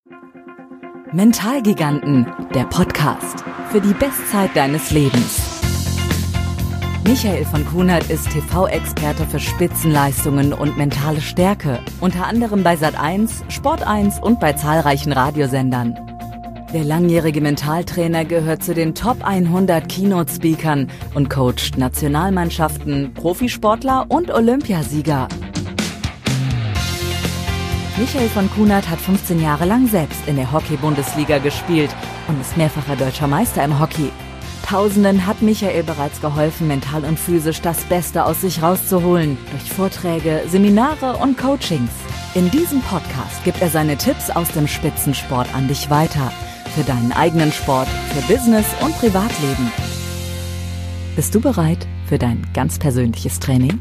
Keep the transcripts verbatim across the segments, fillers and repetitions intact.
Mentalgiganten, der Podcast für die Bestzeit deines Lebens. Michael von Kunert ist T V-Experte für Spitzenleistungen und mentale Stärke, unter anderem bei Sat eins, Sport eins und bei zahlreichen Radiosendern. Der langjährige Mentaltrainer gehört zu den Top hundert Keynote-Speakern und coacht Nationalmannschaften, Profisportler und Olympiasieger. Michael von Kunert hat fünfzehn Jahre lang selbst in der Hockey-Bundesliga gespielt und ist mehrfacher deutscher Meister im Hockey. Tausenden hat Michael bereits geholfen, mental und physisch das Beste aus sich rauszuholen, durch Vorträge, Seminare und Coachings. In diesem Podcast gibt er seine Tipps aus dem Spitzensport an dich weiter. Für deinen eigenen Sport, für Business und Privatleben. Bist du bereit für dein ganz persönliches Training?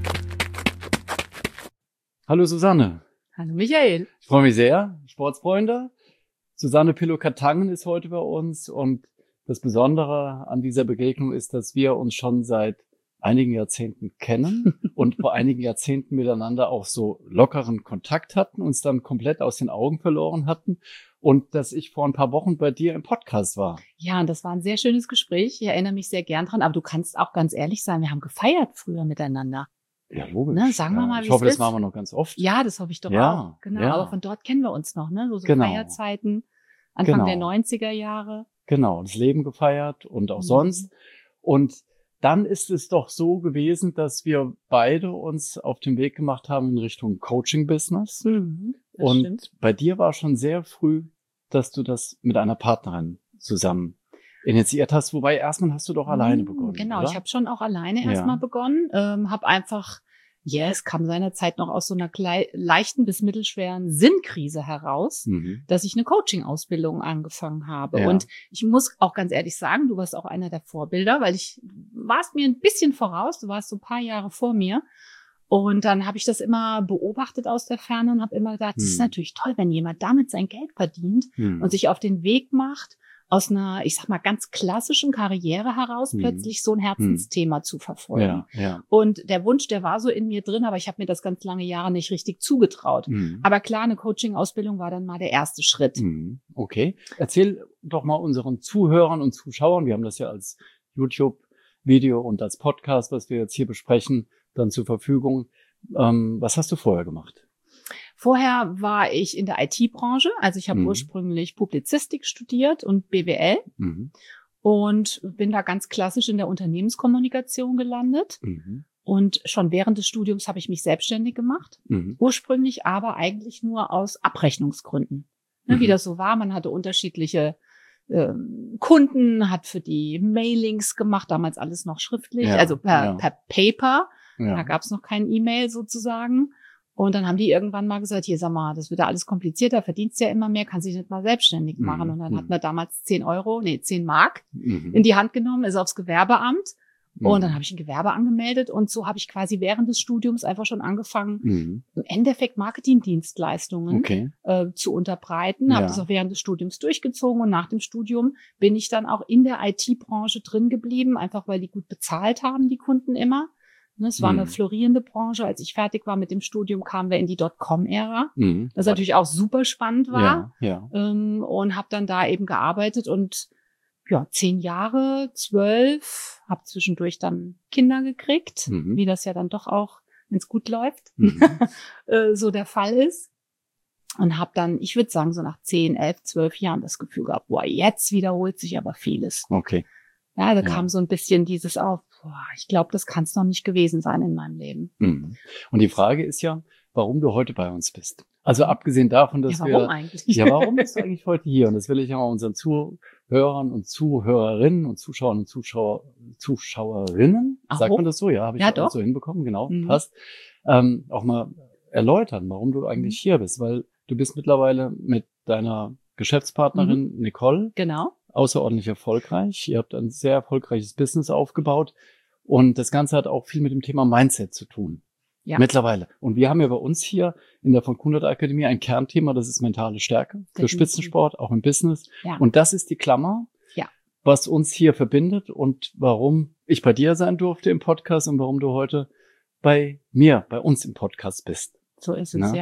Hallo Susanne. Hallo Michael. Ich freue mich sehr, Sportsfreunde. Susanne Pillow-Katangen ist heute bei uns und das Besondere an dieser Begegnung ist, dass wir uns schon seit einigen Jahrzehnten kennen und vor einigen Jahrzehnten miteinander auch so lockeren Kontakt hatten, uns dann komplett aus den Augen verloren hatten und dass ich vor ein paar Wochen bei dir im Podcast war. Ja, und das war ein sehr schönes Gespräch. Ich erinnere mich sehr gern dran, aber du kannst auch ganz ehrlich sein, wir haben gefeiert früher miteinander. Ja, logisch. Ne, sagen wir ja, mal, wie ich hoffe, es das machen wir noch ganz oft. Ja, das hoffe ich doch ja, auch. Genau, ja. aber von dort kennen wir uns noch, ne? So, so Genau. Feierzeiten, Anfang Genau. der neunziger Jahre. Genau, das Leben gefeiert und auch Mhm. sonst. Und dann ist es doch so gewesen, dass wir beide uns auf den Weg gemacht haben in Richtung Coaching-Business. Mhm, das Und stimmt. bei dir war schon sehr früh, dass du das mit einer Partnerin zusammen initiiert hast. Wobei erstmal hast du doch alleine Mhm, begonnen, Genau, oder? ich habe schon auch alleine Ja. erstmal begonnen, ähm, habe einfach, ja, es kam seinerzeit noch aus so einer klei- leichten bis mittelschweren Sinnkrise heraus, Mhm. dass ich eine Coaching-Ausbildung angefangen habe. Ja. Und ich muss auch ganz ehrlich sagen, du warst auch einer der Vorbilder, weil ich warst mir ein bisschen voraus, du warst so ein paar Jahre vor mir. Und dann habe ich das immer beobachtet aus der Ferne und habe immer gedacht, das ist Hm. natürlich toll, wenn jemand damit sein Geld verdient Mhm. und sich auf den Weg macht, aus einer, ich sag mal, ganz klassischen Karriere heraus Hm. plötzlich so ein Herzensthema zu verfolgen. Ja, ja. Und der Wunsch, der war so in mir drin, aber ich habe mir das ganz lange Jahre nicht richtig zugetraut. Mhm. Aber klar, eine Coaching-Ausbildung war dann mal der erste Schritt. Mhm. Okay. Erzähl doch mal unseren Zuhörern und Zuschauern, wir haben das ja als YouTube-Video und als Podcast, was wir jetzt hier besprechen, dann zur Verfügung. Ähm, was hast du vorher gemacht? Vorher war ich in der I T-Branche, also ich habe Mhm. ursprünglich Publizistik studiert und B W L Mhm. und bin da ganz klassisch in der Unternehmenskommunikation gelandet. Mhm. Und schon während des Studiums habe ich mich selbstständig gemacht. Mhm. Ursprünglich aber eigentlich nur aus Abrechnungsgründen. Ne, Mhm. Wie das so war, man hatte unterschiedliche ähm, Kunden, hat für die Mailings gemacht, damals alles noch schriftlich, Ja, also per, ja. per Paper. Ja. Da gab es noch kein E-Mail sozusagen. Und dann haben die irgendwann mal gesagt, hier, sag mal, das wird ja alles komplizierter, verdienst ja immer mehr, kannst dich nicht mal selbstständig Mhm. machen. Und dann Mhm. hat man damals zehn Euro, nee, zehn Mark Mhm. in die Hand genommen, ist aufs Gewerbeamt. Mhm. Und dann habe ich ein Gewerbe angemeldet und so habe ich quasi während des Studiums einfach schon angefangen, Mhm. im Endeffekt Marketingdienstleistungen Okay. äh, zu unterbreiten, Ja. habe das auch während des Studiums durchgezogen und nach dem Studium bin ich dann auch in der I T-Branche drin geblieben, einfach weil die gut bezahlt haben, die Kunden immer. Ne, Es war Mhm. eine florierende Branche. Als ich fertig war mit dem Studium, kamen wir in die Dotcom-Ära, Mhm. das natürlich auch super spannend war Ja, ja. ähm, und habe dann da eben gearbeitet und ja, zehn Jahre, zwölf, habe zwischendurch dann Kinder gekriegt, Mhm. wie das ja dann doch auch, wenn es gut läuft, Mhm. äh, so der Fall ist. Und habe dann, ich würde sagen, so nach zehn, elf, zwölf Jahren das Gefühl gehabt, boah, jetzt wiederholt sich aber vieles. Okay. Ja, da Ja. kam so ein bisschen dieses auf, boah, ich glaube, das kann es noch nicht gewesen sein in meinem Leben. Mhm. Und die Frage ist ja, warum du heute bei uns bist. Also abgesehen davon, dass Ja, warum wir... eigentlich? Ja, warum bist du eigentlich heute hier? Und das will ich ja mal unseren Zuhörern und Zuhörerinnen und Zuschauern und Zuschauer, Zuschauerinnen, Ach, sagt oh. man das so? Ja, habe ich Ja, auch doch. so hinbekommen, genau, Mhm. passt. Ähm, auch mal erläutern, warum du eigentlich hier bist, weil du bist mittlerweile mit deiner Geschäftspartnerin Nicole Genau. außerordentlich erfolgreich. Ihr habt ein sehr erfolgreiches Business aufgebaut und das Ganze hat auch viel mit dem Thema Mindset zu tun. Ja. Mittlerweile. Und wir haben ja bei uns hier in der von Kunert Akademie ein Kernthema, das ist mentale Stärke für Definitiv. Spitzensport, auch im Business. Ja. Und das ist die Klammer, Ja. was uns hier verbindet und warum ich bei dir sein durfte im Podcast und warum du heute bei mir, bei uns im Podcast bist. So ist es, Na? ja.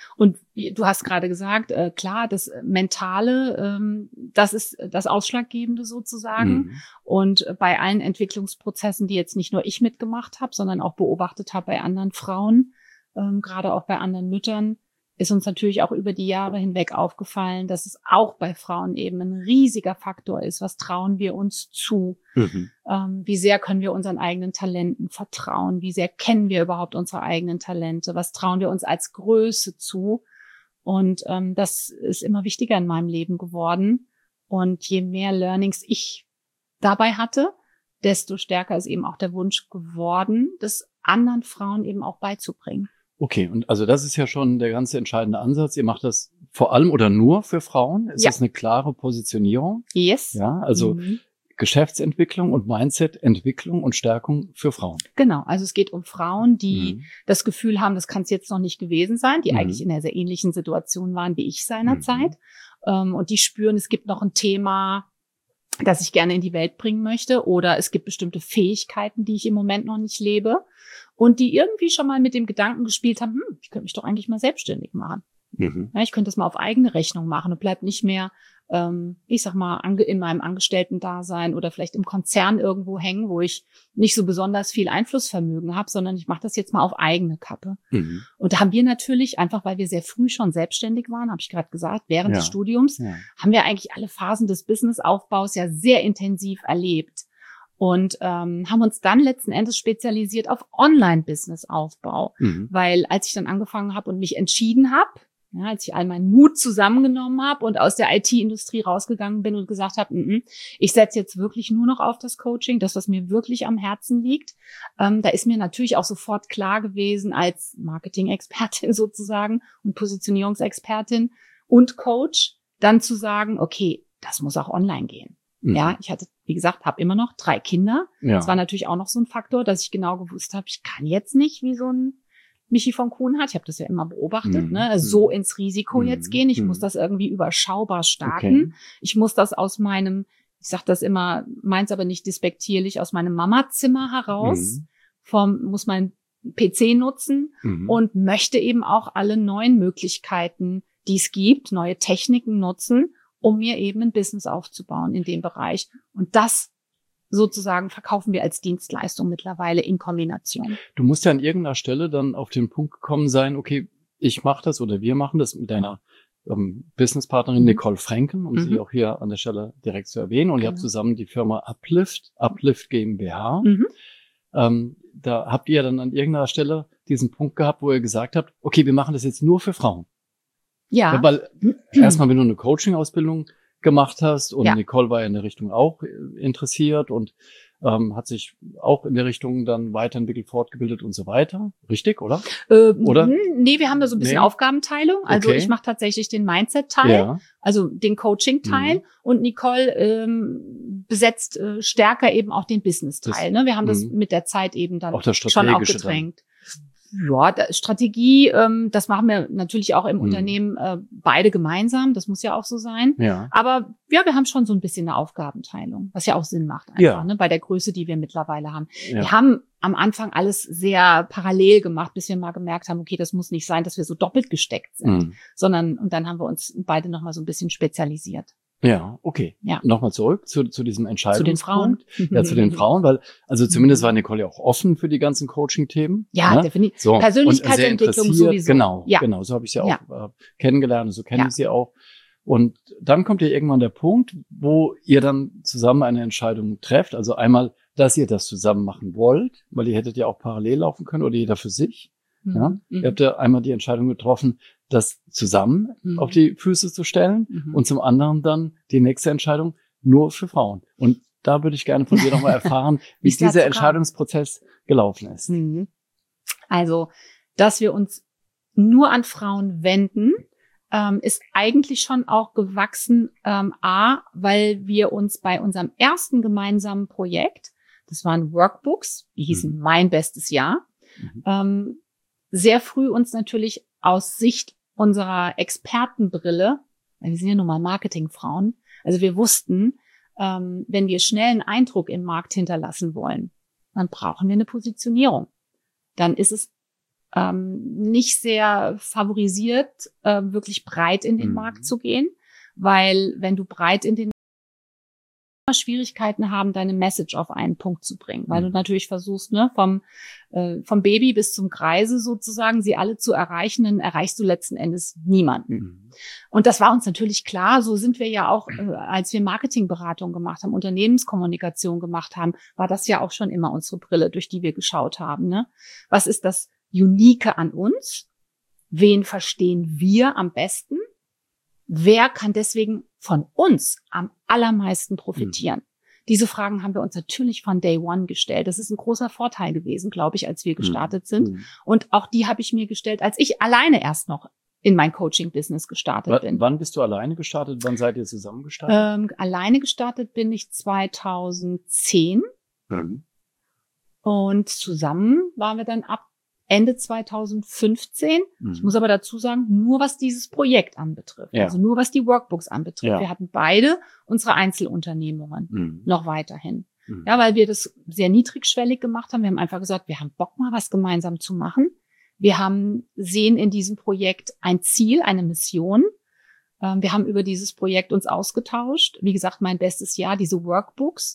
Und du hast gerade gesagt, äh, klar, das Mentale, ähm, das ist das Ausschlaggebende sozusagen. Mhm. Und bei allen Entwicklungsprozessen, die jetzt nicht nur ich mitgemacht habe, sondern auch beobachtet habe bei anderen Frauen, ähm, gerade auch bei anderen Müttern, ist uns natürlich auch über die Jahre hinweg aufgefallen, dass es auch bei Frauen eben ein riesiger Faktor ist. Was trauen wir uns zu? Mhm. Ähm, wie sehr können wir unseren eigenen Talenten vertrauen? Wie sehr kennen wir überhaupt unsere eigenen Talente? Was trauen wir uns als Größe zu? Und ähm, das ist immer wichtiger in meinem Leben geworden. Und je mehr Learnings ich dabei hatte, desto stärker ist eben auch der Wunsch geworden, das anderen Frauen eben auch beizubringen. Okay, und also das ist ja schon der ganz entscheidende Ansatz. Ihr macht das vor allem oder nur für Frauen? Ist Ja. das eine klare Positionierung? Yes. Ja, also Mhm. Geschäftsentwicklung und Mindset-Entwicklung und Stärkung für Frauen. Genau, also es geht um Frauen, die Mhm. das Gefühl haben, das kann es jetzt noch nicht gewesen sein, die Mhm. eigentlich in einer sehr ähnlichen Situation waren wie ich seinerzeit. Mhm. Ähm, und die spüren, es gibt noch ein Thema, das ich gerne in die Welt bringen möchte, oder es gibt bestimmte Fähigkeiten, die ich im Moment noch nicht lebe, und die irgendwie schon mal mit dem Gedanken gespielt haben, hm, ich könnte mich doch eigentlich mal selbstständig machen. Mhm. Ja, ich könnte das mal auf eigene Rechnung machen und bleib nicht mehr, ähm, ich sag mal, ange- in meinem Angestellten-Dasein oder vielleicht im Konzern irgendwo hängen, wo ich nicht so besonders viel Einflussvermögen habe, sondern ich mache das jetzt mal auf eigene Kappe. Mhm. Und da haben wir natürlich, einfach weil wir sehr früh schon selbstständig waren, habe ich gerade gesagt, während Ja. des Studiums, Ja. haben wir eigentlich alle Phasen des Businessaufbaus ja sehr intensiv erlebt. Und ähm, haben uns dann letzten Endes spezialisiert auf Online-Business-Aufbau. Mhm. Weil als ich dann angefangen habe und mich entschieden habe, ja, als ich all meinen Mut zusammengenommen habe und aus der I T-Industrie rausgegangen bin und gesagt habe, mm-mm, ich setze jetzt wirklich nur noch auf das Coaching, das, was mir wirklich am Herzen liegt, ähm, da ist mir natürlich auch sofort klar gewesen, als Marketing-Expertin sozusagen und Positionierungsexpertin und Coach, dann zu sagen, okay, das muss auch online gehen. Mhm. Ja, ich hatte, wie gesagt, habe immer noch drei Kinder. Ja. Das war natürlich auch noch so ein Faktor, dass ich genau gewusst habe, ich kann jetzt nicht wie so ein Michi von Kuhnhardt, ich habe das ja immer beobachtet, Mhm. ne, also so Mhm. ins Risiko Mhm. jetzt gehen. Ich Mhm. muss das irgendwie überschaubar starten. Okay. Ich muss das aus meinem, ich sage das immer, meins aber nicht despektierlich, aus meinem Mamazimmer heraus, Mhm. vom, muss mein P C nutzen Mhm. und möchte eben auch alle neuen Möglichkeiten, die es gibt, neue Techniken nutzen, um mir eben ein Business aufzubauen in dem Bereich. Und das sozusagen verkaufen wir als Dienstleistung mittlerweile in Kombination. Du musst ja an irgendeiner Stelle dann auf den Punkt gekommen sein, okay, ich mache das oder wir machen das mit deiner ähm, Businesspartnerin Mhm. Nicole Franken, um Mhm. sie auch hier an der Stelle direkt zu erwähnen. Und ihr habt Genau. zusammen die Firma Uplift, Uplift GmbH. Mhm. Ähm, da habt ihr dann an irgendeiner Stelle diesen Punkt gehabt, wo ihr gesagt habt, okay, wir machen das jetzt nur für Frauen. Ja. Ja, weil erstmal, wenn du eine Coaching-Ausbildung gemacht hast und Ja. Nicole war ja in der Richtung auch äh, interessiert und ähm, hat sich auch in der Richtung dann weiterentwickelt, fortgebildet und so weiter. Richtig, oder? Äh, Oder? Nee, wir haben da so ein bisschen Nee. Aufgabenteilung. Also Okay. ich mache tatsächlich den Mindset-Teil, Ja. also den Coaching-Teil, Mhm. und Nicole ähm, besetzt äh, stärker eben auch den Business-Teil. Das- Ne? Wir haben das mhm. mit der Zeit eben dann Auch das schon Strategische aufgedrängt. Ja, da, Strategie, ähm, das machen wir natürlich auch im Mhm. Unternehmen äh, beide gemeinsam. Das muss ja auch so sein. dann. Ja. Aber ja, wir haben schon so ein bisschen eine Aufgabenteilung, was ja auch Sinn macht einfach, Ja. ne, bei der Größe, die wir mittlerweile haben. Ja. Wir haben am Anfang alles sehr parallel gemacht, bis wir mal gemerkt haben, okay, das muss nicht sein, dass wir so doppelt gesteckt sind, Mhm. sondern, und dann haben wir uns beide nochmal so ein bisschen spezialisiert. Ja, okay. Ja. Nochmal zurück zu, zu diesem Zu den Frauen. Entscheidungspunkt. Ja, zu den Frauen, weil, also zumindest war Nicole ja auch offen für die ganzen Coaching-Themen. Ja, ne? definitiv. So, Persönlichkeitsentwicklung und sehr interessiert. sowieso. Genau, Ja. genau. So habe ich sie Ja. auch äh, kennengelernt und so kenne Ja. ich sie auch. Und dann kommt ja irgendwann der Punkt, wo ihr dann zusammen eine Entscheidung trefft. Also einmal, dass ihr das zusammen machen wollt, weil ihr hättet ja auch parallel laufen können oder jeder für sich. Mhm. Ja? Mhm. Ihr habt ja einmal die Entscheidung getroffen, das zusammen Mhm. auf die Füße zu stellen Mhm. und zum anderen dann die nächste Entscheidung nur für Frauen. Und da würde ich gerne von dir nochmal erfahren, wie Wie es dazu dieser kam. Entscheidungsprozess gelaufen ist. Mhm. Also, dass wir uns nur an Frauen wenden, ähm, ist eigentlich schon auch gewachsen, ähm, A, weil wir uns bei unserem ersten gemeinsamen Projekt, das waren Workbooks, die hießen Mhm. Mein bestes Jahr, Mhm. ähm, sehr früh uns natürlich aus Sicht unserer Expertenbrille, weil wir sind ja nun mal Marketingfrauen, also wir wussten, ähm, wenn wir schnell einen Eindruck im Markt hinterlassen wollen, dann brauchen wir eine Positionierung. Dann ist es ähm, nicht sehr favorisiert, äh, wirklich breit in den Mhm. Markt zu gehen, weil wenn du breit in den Schwierigkeiten haben, deine Message auf einen Punkt zu bringen, weil Mhm. du natürlich versuchst, ne, vom äh, vom Baby bis zum Kreise sozusagen, sie alle zu erreichen, dann erreichst du letzten Endes niemanden. Mhm. Und das war uns natürlich klar, so sind wir ja auch, äh, als wir Marketingberatung gemacht haben, Unternehmenskommunikation gemacht haben, war das ja auch schon immer unsere Brille, durch die wir geschaut haben, ne? Was ist das Unique an uns? Wen verstehen wir am besten? Wer kann deswegen von uns am allermeisten profitieren? Mhm. Diese Fragen haben wir uns natürlich von Day One gestellt. Das ist ein großer Vorteil gewesen, glaube ich, als wir gestartet mhm. sind. Mhm. Und auch die habe ich mir gestellt, als ich alleine erst noch in mein Coaching-Business gestartet w- bin. Wann bist du alleine gestartet? Wann seid ihr zusammen gestartet? Ähm, alleine gestartet bin ich zweitausendzehn. Mhm. Und zusammen waren wir dann ab Ende zweitausendfünfzehn. Mhm. Ich muss aber dazu sagen, nur was dieses Projekt anbetrifft. Ja. Also nur was die Workbooks anbetrifft. Ja. Wir hatten beide unsere Einzelunternehmungen mhm. noch weiterhin. Mhm. Ja, weil wir das sehr niedrigschwellig gemacht haben. Wir haben einfach gesagt, wir haben Bock mal was gemeinsam zu machen. Wir haben, sehen in diesem Projekt ein Ziel, eine Mission. Ähm, wir haben über dieses Projekt uns ausgetauscht. Wie gesagt, mein bestes Jahr, diese Workbooks.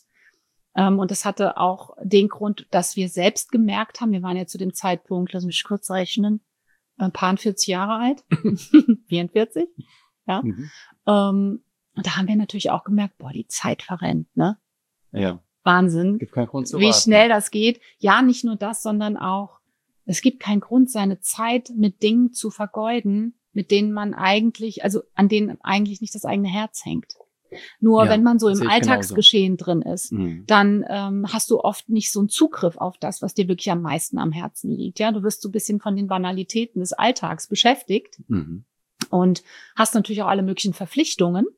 Und das hatte auch den Grund, dass wir selbst gemerkt haben, wir waren ja zu dem Zeitpunkt, lass mich kurz rechnen, ein paar vierzig Jahre alt, vierundvierzig, ja. Mhm. Um, und da haben wir natürlich auch gemerkt, boah, die Zeit verrennt, ne? Ja. Wahnsinn. Gibt keinen Grund zu Wie warten. schnell das geht. Ja, nicht nur das, sondern auch, es gibt keinen Grund, seine Zeit mit Dingen zu vergeuden, mit denen man eigentlich, also an denen eigentlich nicht das eigene Herz hängt. Nur ja, wenn man so im Alltagsgeschehen genauso. drin ist, mhm. dann ähm, hast du oft nicht so einen Zugriff auf das, was dir wirklich am meisten am Herzen liegt. Ja, du wirst so ein bisschen von den Banalitäten des Alltags beschäftigt mhm. und hast natürlich auch alle möglichen Verpflichtungen.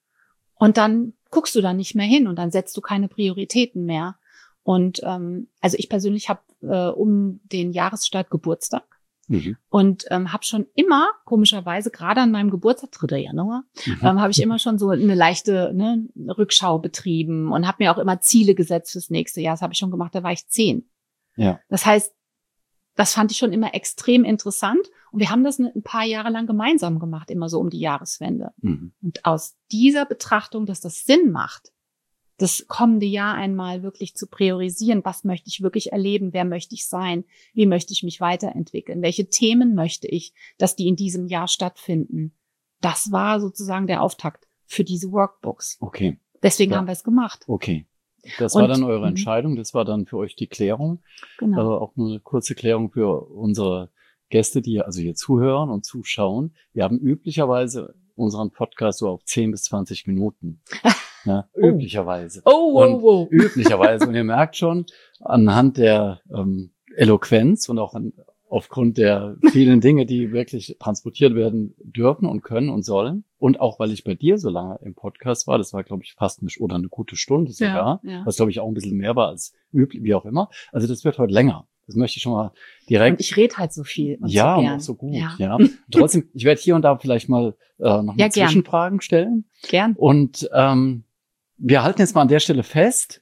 Und dann guckst du da nicht mehr hin und dann setzt du keine Prioritäten mehr. Und ähm, also ich persönlich habe äh, um den Jahresstart Geburtstag. Mhm. Und ähm, habe schon immer, komischerweise, gerade an meinem Geburtstag, dritter Januar, mhm. ähm, habe ich immer schon so eine leichte ne, Rückschau betrieben und habe mir auch immer Ziele gesetzt fürs nächste Jahr. Das habe ich schon gemacht, da war ich zehn. Ja. Das heißt, das fand ich schon immer extrem interessant. Und wir haben das ein paar Jahre lang gemeinsam gemacht, immer so um die Jahreswende. Mhm. Und aus dieser Betrachtung, dass das Sinn macht, das kommende Jahr einmal wirklich zu priorisieren. Was möchte ich wirklich erleben? Wer möchte ich sein? Wie möchte ich mich weiterentwickeln? Welche Themen möchte ich, dass die in diesem Jahr stattfinden? Das war sozusagen der Auftakt für diese Workbooks. Okay. Deswegen ja. haben wir es gemacht. Okay. Das Und, war dann eure Entscheidung. Das war dann für euch die Klärung. Genau. Also auch nur eine kurze Klärung für unsere Gäste, die also hier zuhören und zuschauen. Wir haben üblicherweise unseren Podcast so auf zehn bis zwanzig Minuten. Ja, oh. Üblicherweise. Oh, wow, wow. Und üblicherweise. Und ihr merkt schon, anhand der ähm, Eloquenz und auch an, aufgrund der vielen Dinge, die wirklich transportiert werden dürfen und können und sollen. Und auch, weil ich bei dir so lange im Podcast war, das war, glaube ich, fast eine, oder eine gute Stunde sogar, ja, ja. was, glaube ich, auch ein bisschen mehr war als üblich, wie auch immer. Also das wird heute länger. Das möchte ich schon mal direkt. Und ich rede halt so viel. Und ja, so und gern. auch so gut. Ja. ja. Trotzdem, ich werde hier und da vielleicht mal äh, noch ja, eine Zwischenfragen stellen. Gern. Und ähm, wir halten jetzt mal an der Stelle fest.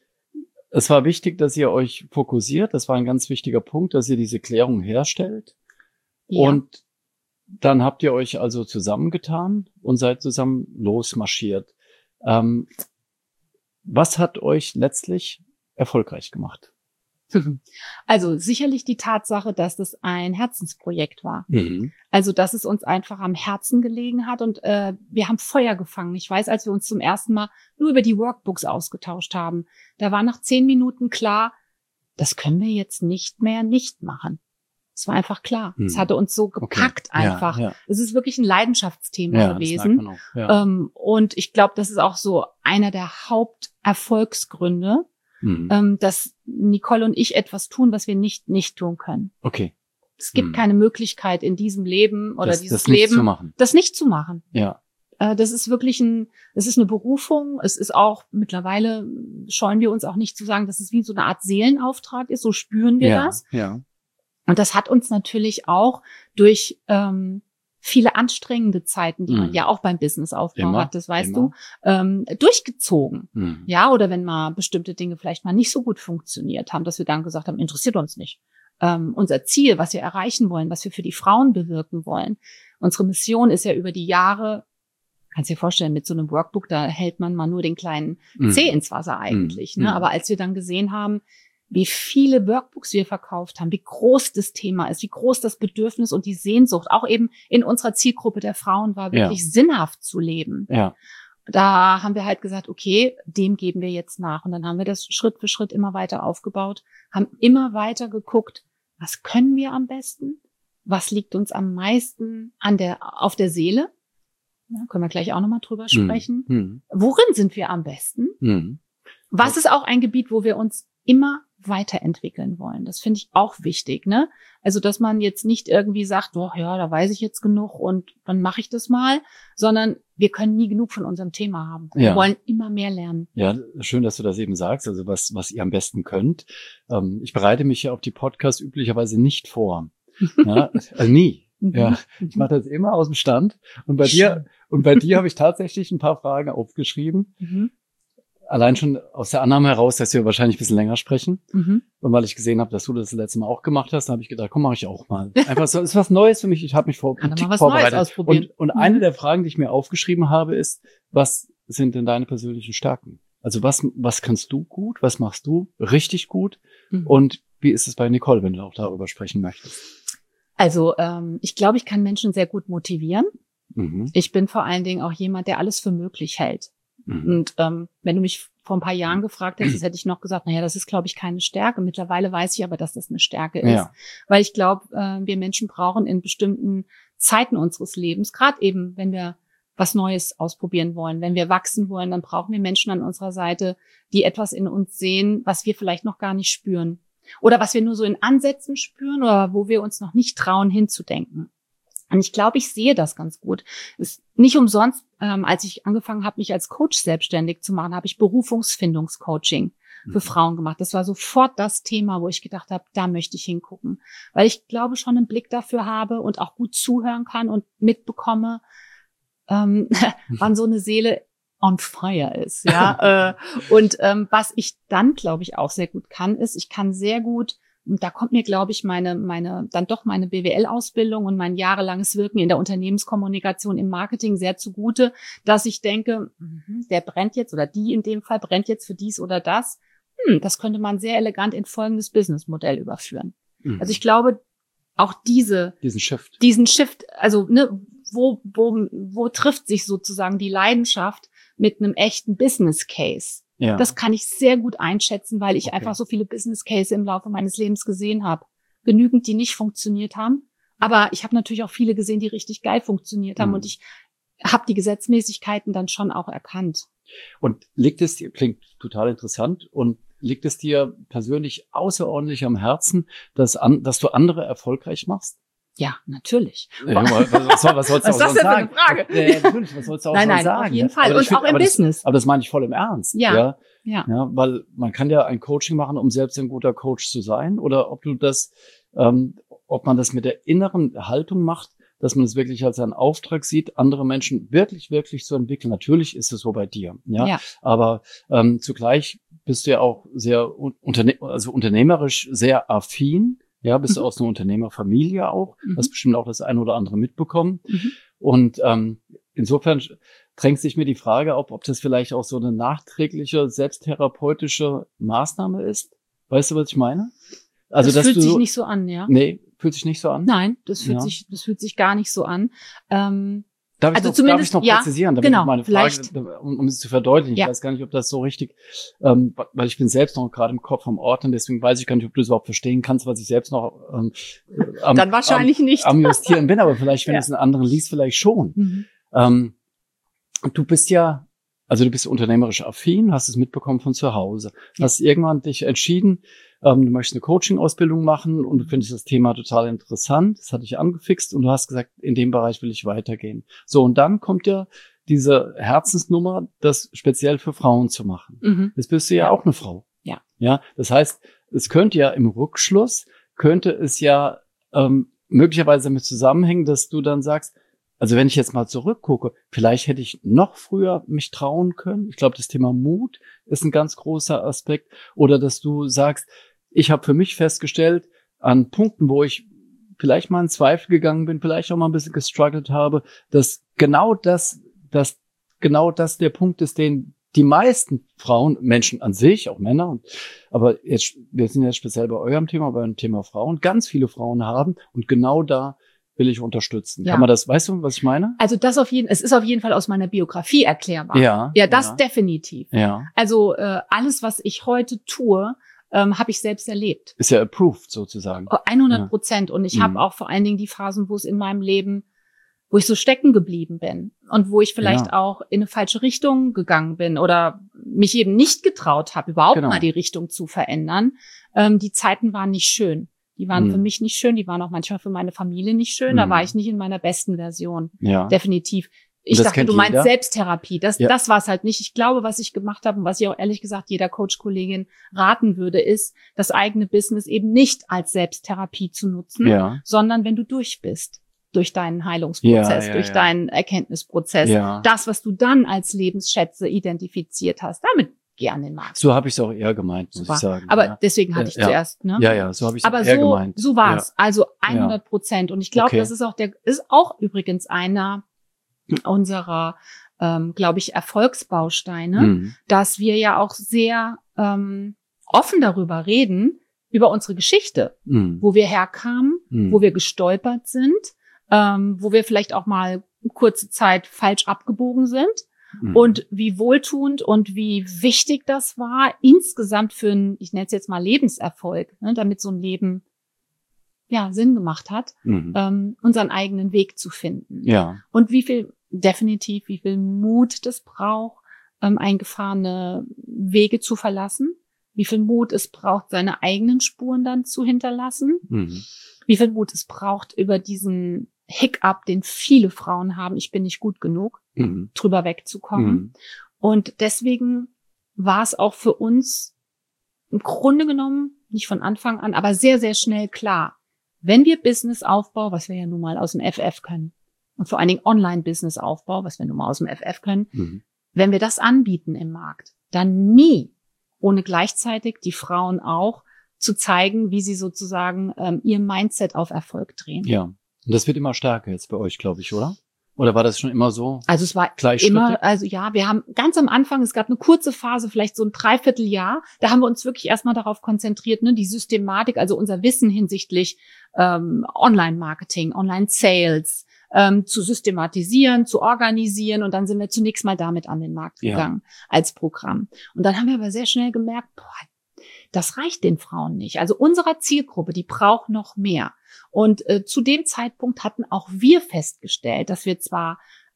Es war wichtig, dass ihr euch fokussiert. Das war ein ganz wichtiger Punkt, dass ihr diese Klärung herstellt. Ja. Und dann habt ihr euch also zusammengetan und seid zusammen losmarschiert. Ähm, was hat euch letztlich erfolgreich gemacht? Also sicherlich die Tatsache, dass das ein Herzensprojekt war. Mhm. Also dass es uns einfach am Herzen gelegen hat und äh, wir haben Feuer gefangen. Ich weiß, als wir uns zum ersten Mal nur über die Workbooks ausgetauscht haben, da war nach zehn Minuten klar, das können wir jetzt nicht mehr nicht machen. Es war einfach klar. Es mhm. hatte uns so gepackt okay. einfach. Es ja, ja. ist wirklich ein Leidenschaftsthema ja, gewesen. Ja. Ähm, und ich glaube, das ist auch so einer der Haupterfolgsgründe, Mhm. Ähm, dass Nicole und ich etwas tun, was wir nicht nicht tun können. Okay. Es gibt mhm. keine Möglichkeit in diesem Leben oder das, dieses das nicht Leben, zu machen. das nicht zu machen. Ja. Äh, das ist wirklich ein, es ist eine Berufung. Es ist auch, mittlerweile scheuen wir uns auch nicht zu sagen, dass es wie so eine Art Seelenauftrag ist. So spüren wir ja, das. Ja. Und das hat uns natürlich auch durch ähm, viele anstrengende Zeiten, die mhm. man ja auch beim Businessaufbau immer, hat, das weißt immer. du, ähm, durchgezogen. Mhm. Ja, oder wenn mal bestimmte Dinge vielleicht mal nicht so gut funktioniert haben, dass wir dann gesagt haben, interessiert uns nicht. ähm, unser Ziel, was wir erreichen wollen, was wir für die Frauen bewirken wollen. Unsere Mission ist ja über die Jahre, kannst dir vorstellen, mit so einem Workbook, da hält man mal nur den kleinen Mhm. Zeh ins Wasser eigentlich. Mhm. Ne? Aber als wir dann gesehen haben, wie viele Workbooks wir verkauft haben, wie groß das Thema ist, wie groß das Bedürfnis und die Sehnsucht auch eben in unserer Zielgruppe der Frauen war, wirklich Ja. sinnhaft zu leben. Ja. Da haben wir halt gesagt, okay, dem geben wir jetzt nach. Und dann haben wir das Schritt für Schritt immer weiter aufgebaut, haben immer weiter geguckt, was können wir am besten? Was liegt uns am meisten an der, auf der Seele? Ja, können wir gleich auch nochmal drüber sprechen. Mhm. Worin sind wir am besten? Mhm. Was ist auch ein Gebiet, wo wir uns immer weiterentwickeln wollen? Das finde ich auch wichtig, ne? Also, dass man jetzt nicht irgendwie sagt, oh ja, da weiß ich jetzt genug und dann mache ich das mal, sondern wir können nie genug von unserem Thema haben. Wir Ja. wollen immer mehr lernen. Ja, schön, dass du das eben sagst, also was, was ihr am besten könnt. Ähm, ich bereite mich ja auf die Podcasts üblicherweise nicht vor. Ja, also nie. Ja, ich mache das immer aus dem Stand. Und bei dir, und bei dir habe ich tatsächlich ein paar Fragen aufgeschrieben. Mhm. Allein schon aus der Annahme heraus, dass wir wahrscheinlich ein bisschen länger sprechen. Mhm. Und weil ich gesehen habe, dass du das, das letzte Mal auch gemacht hast, habe ich gedacht, komm, mache ich auch mal. Einfach so, ist was Neues für mich. Ich habe mich vor, Kann einen doch mal Tick was Neues vorbereitet. ausprobieren. Und, und Mhm. eine der Fragen, die ich mir aufgeschrieben habe, ist, was sind denn deine persönlichen Stärken? Also was, was kannst du gut? Was machst du richtig gut? Mhm. Und wie ist es bei Nicole, wenn du auch darüber sprechen möchtest? Also, ähm, ich glaube, ich kann Menschen sehr gut motivieren. Mhm. Ich bin vor allen Dingen auch jemand, der alles für möglich hält. Mhm. Und ähm, wenn du mich vor ein paar Jahren gefragt hättest, hätte ich noch gesagt, naja, das ist, glaube ich, keine Stärke. Mittlerweile weiß ich aber, dass das eine Stärke ist. Ja. Weil ich glaube, äh, wir Menschen brauchen in bestimmten Zeiten unseres Lebens, gerade eben, wenn wir was Neues ausprobieren wollen, wenn wir wachsen wollen, dann brauchen wir Menschen an unserer Seite, die etwas in uns sehen, was wir vielleicht noch gar nicht spüren. Oder was wir nur so in Ansätzen spüren oder wo wir uns noch nicht trauen, hinzudenken. Und ich glaube, ich sehe das ganz gut. Ist nicht umsonst, ähm, als ich angefangen habe, mich als Coach selbstständig zu machen, habe ich Berufungsfindungscoaching für Frauen gemacht. Das war sofort das Thema, wo ich gedacht habe, da möchte ich hingucken. Weil ich glaube, schon einen Blick dafür habe und auch gut zuhören kann und mitbekomme, ähm, wann so eine Seele on fire ist. Ja. äh, und ähm, was ich dann, glaube ich, auch sehr gut kann, ist, ich kann sehr gut, und da kommt mir, glaube ich, meine, meine, dann doch meine B W L-Ausbildung und mein jahrelanges Wirken in der Unternehmenskommunikation im Marketing sehr zugute, dass ich denke, mh, der brennt jetzt oder die in dem Fall brennt jetzt für dies oder das. Hm, das könnte man sehr elegant in folgendes Businessmodell überführen. Mhm. Also ich glaube, auch diese, Diesen Shift. diesen Shift, also, ne, wo, wo, wo trifft sich sozusagen die Leidenschaft mit einem echten Business Case? Ja. Das kann ich sehr gut einschätzen, weil ich Okay. einfach so viele Business Case im Laufe meines Lebens gesehen habe. Genügend, die nicht funktioniert haben. Aber ich habe natürlich auch viele gesehen, die richtig geil funktioniert haben. Mhm. Und ich habe die Gesetzmäßigkeiten dann schon auch erkannt. Und liegt es dir, klingt total interessant, und liegt es dir persönlich außerordentlich am Herzen, dass, an, dass du andere erfolgreich machst? Ja, natürlich. Ja, was, was, soll, was sollst du Was auch ist das sonst denn für sagen? eine Frage? Ja, ja, natürlich, was sollst du auch Nein, sonst nein, sagen? auf jeden Ja? Fall. Aber Und ich find- auch im aber das, Business. Aber das meine ich voll im Ernst. Ja. Ja. Ja. Ja, weil man kann ja ein Coaching machen, um selbst ein guter Coach zu sein, oder ob du das, ähm, ob man das mit der inneren Haltung macht, dass man es wirklich als einen Auftrag sieht, andere Menschen wirklich, wirklich zu entwickeln. Natürlich ist es so bei dir, ja. Ja. Aber ähm, zugleich bist du ja auch sehr unterne also unternehmerisch sehr affin. Ja, bist du Mhm. aus einer Unternehmerfamilie auch, Mhm. hast bestimmt auch das eine oder andere mitbekommen. Mhm. Und ähm, insofern drängt sich mir die Frage auf, ob das vielleicht auch so eine nachträgliche selbsttherapeutische Maßnahme ist. Weißt du, was ich meine? Also, das dass fühlt du sich nicht so an, ja. Nee, fühlt sich nicht so an? Nein, das fühlt Ja. sich, das fühlt sich gar nicht so an. Ähm, Darf ich, Also noch, zumindest- darf ich noch ja, präzisieren, damit genau, ich meine Frage, vielleicht. um, um es zu verdeutlichen. Ja. Ich weiß gar nicht, ob das so richtig, ähm, weil ich bin selbst noch gerade im Kopf am Ordnen, deswegen weiß ich gar nicht, ob du es überhaupt verstehen kannst, was ich selbst noch ähm, am, Dann wahrscheinlich am, nicht. am Justieren bin, aber vielleicht, wenn Ja. es einen anderen liest, vielleicht schon. Mhm. Ähm, du bist ja, also du bist unternehmerisch affin, hast es mitbekommen von zu Hause, Ja. hast irgendwann dich entschieden, ähm, du möchtest eine Coaching-Ausbildung machen und du findest das Thema total interessant, das hat dich angefixt und du hast gesagt, in dem Bereich will ich weitergehen. So, und dann kommt ja diese Herzensnummer, das speziell für Frauen zu machen. Mhm. Jetzt bist du ja, Ja. auch eine Frau. Ja. Ja, das heißt, es könnte ja im Rückschluss, könnte es ja ähm, möglicherweise damit zusammenhängen, dass du dann sagst, also wenn ich jetzt mal zurückgucke, vielleicht hätte ich noch früher mich trauen können. Ich glaube, das Thema Mut ist ein ganz großer Aspekt. Oder dass du sagst, ich habe für mich festgestellt, an Punkten, wo ich vielleicht mal in Zweifel gegangen bin, vielleicht auch mal ein bisschen gestruggelt habe, dass genau das, dass genau das der Punkt ist, den die meisten Frauen, Menschen an sich, auch Männer, und, aber jetzt, wir sind jetzt speziell bei eurem Thema, beim Thema Frauen, ganz viele Frauen haben, und genau da will ich unterstützen. Ja. Kann man das, weißt du, was ich meine? Also das auf jeden, es ist auf jeden Fall aus meiner Biografie erklärbar. Ja. Ja, das ja. definitiv. Ja. Also äh, alles, was ich heute tue, ähm, habe ich selbst erlebt. Ist ja approved sozusagen. hundert Prozent. Und ich Mhm. habe auch vor allen Dingen die Phasen, wo es in meinem Leben, wo ich so stecken geblieben bin und wo ich vielleicht Ja. auch in eine falsche Richtung gegangen bin oder mich eben nicht getraut habe, überhaupt Genau. mal die Richtung zu verändern. Ähm, die Zeiten waren nicht schön. Die waren Mhm. für mich nicht schön, die waren auch manchmal für meine Familie nicht schön. Da Mhm. war ich nicht in meiner besten Version. Ja. Definitiv. Ich das dachte, kennt du meinst jeder. Selbsttherapie. Das, Ja. das war es halt nicht. Ich glaube, was ich gemacht habe und was ich auch ehrlich gesagt jeder Coach-Kollegin raten würde, ist, das eigene Business eben nicht als Selbsttherapie zu nutzen, Ja. sondern wenn du durch bist, durch deinen Heilungsprozess, Ja, ja, durch ja. deinen Erkenntnisprozess, Ja. das, was du dann als Lebensschätze identifiziert hast, damit geh an den Markt. So habe ich es auch eher gemeint, muss Super. ich sagen. Aber ja. deswegen hatte ich Ja. zuerst, ne? Ja, ja, so habe ich es Aber eher so, gemeint. so war's. Also hundert Prozent. Und ich glaube, Okay. das ist auch der, ist auch übrigens einer unserer, ähm, glaube ich, Erfolgsbausteine, Ja. Mhm. dass wir ja auch sehr ähm, offen darüber reden, über unsere Geschichte, Mhm. wo wir herkamen, Mhm. wo wir gestolpert sind, ähm, wo wir vielleicht auch mal kurze Zeit falsch abgebogen sind. Mhm. Und wie wohltuend und wie wichtig das war insgesamt für einen, ich nenne es jetzt mal Lebenserfolg, ne, damit so ein Leben ja Sinn gemacht hat, Mhm. ähm, unseren eigenen Weg zu finden. Ja. Und wie viel, definitiv, wie viel Mut das braucht, ähm, eingefahrene Wege zu verlassen, wie viel Mut es braucht, seine eigenen Spuren dann zu hinterlassen, Mhm. wie viel Mut es braucht, über diesen Hiccup, den viele Frauen haben, ich bin nicht gut genug, Mhm. drüber wegzukommen. Mhm. Und deswegen war es auch für uns im Grunde genommen, nicht von Anfang an, aber sehr, sehr schnell klar, wenn wir Businessaufbau, was wir ja nun mal aus dem F F können, und vor allen Dingen Online-Businessaufbau, was wir nun mal aus dem F F können, Mhm. wenn wir das anbieten im Markt, dann nie, ohne gleichzeitig die Frauen auch zu zeigen, wie sie sozusagen ähm, ihr Mindset auf Erfolg drehen. Ja. Und das wird immer stärker jetzt bei euch, glaube ich, oder? Oder war das schon immer so? Also es war Gleichschrittig? immer, also ja, wir haben ganz am Anfang, es gab eine kurze Phase, vielleicht so ein Dreivierteljahr, da haben wir uns wirklich erstmal darauf konzentriert, ne, die Systematik, also unser Wissen hinsichtlich ähm, Online-Marketing, Online-Sales ähm, zu systematisieren, zu organisieren, und dann sind wir zunächst mal damit an den Markt Ja. gegangen als Programm. Und dann haben wir aber sehr schnell gemerkt, boah, das reicht den Frauen nicht. Also unserer Zielgruppe, die braucht noch mehr. Und äh, zu dem Zeitpunkt hatten auch wir festgestellt, dass wir zwar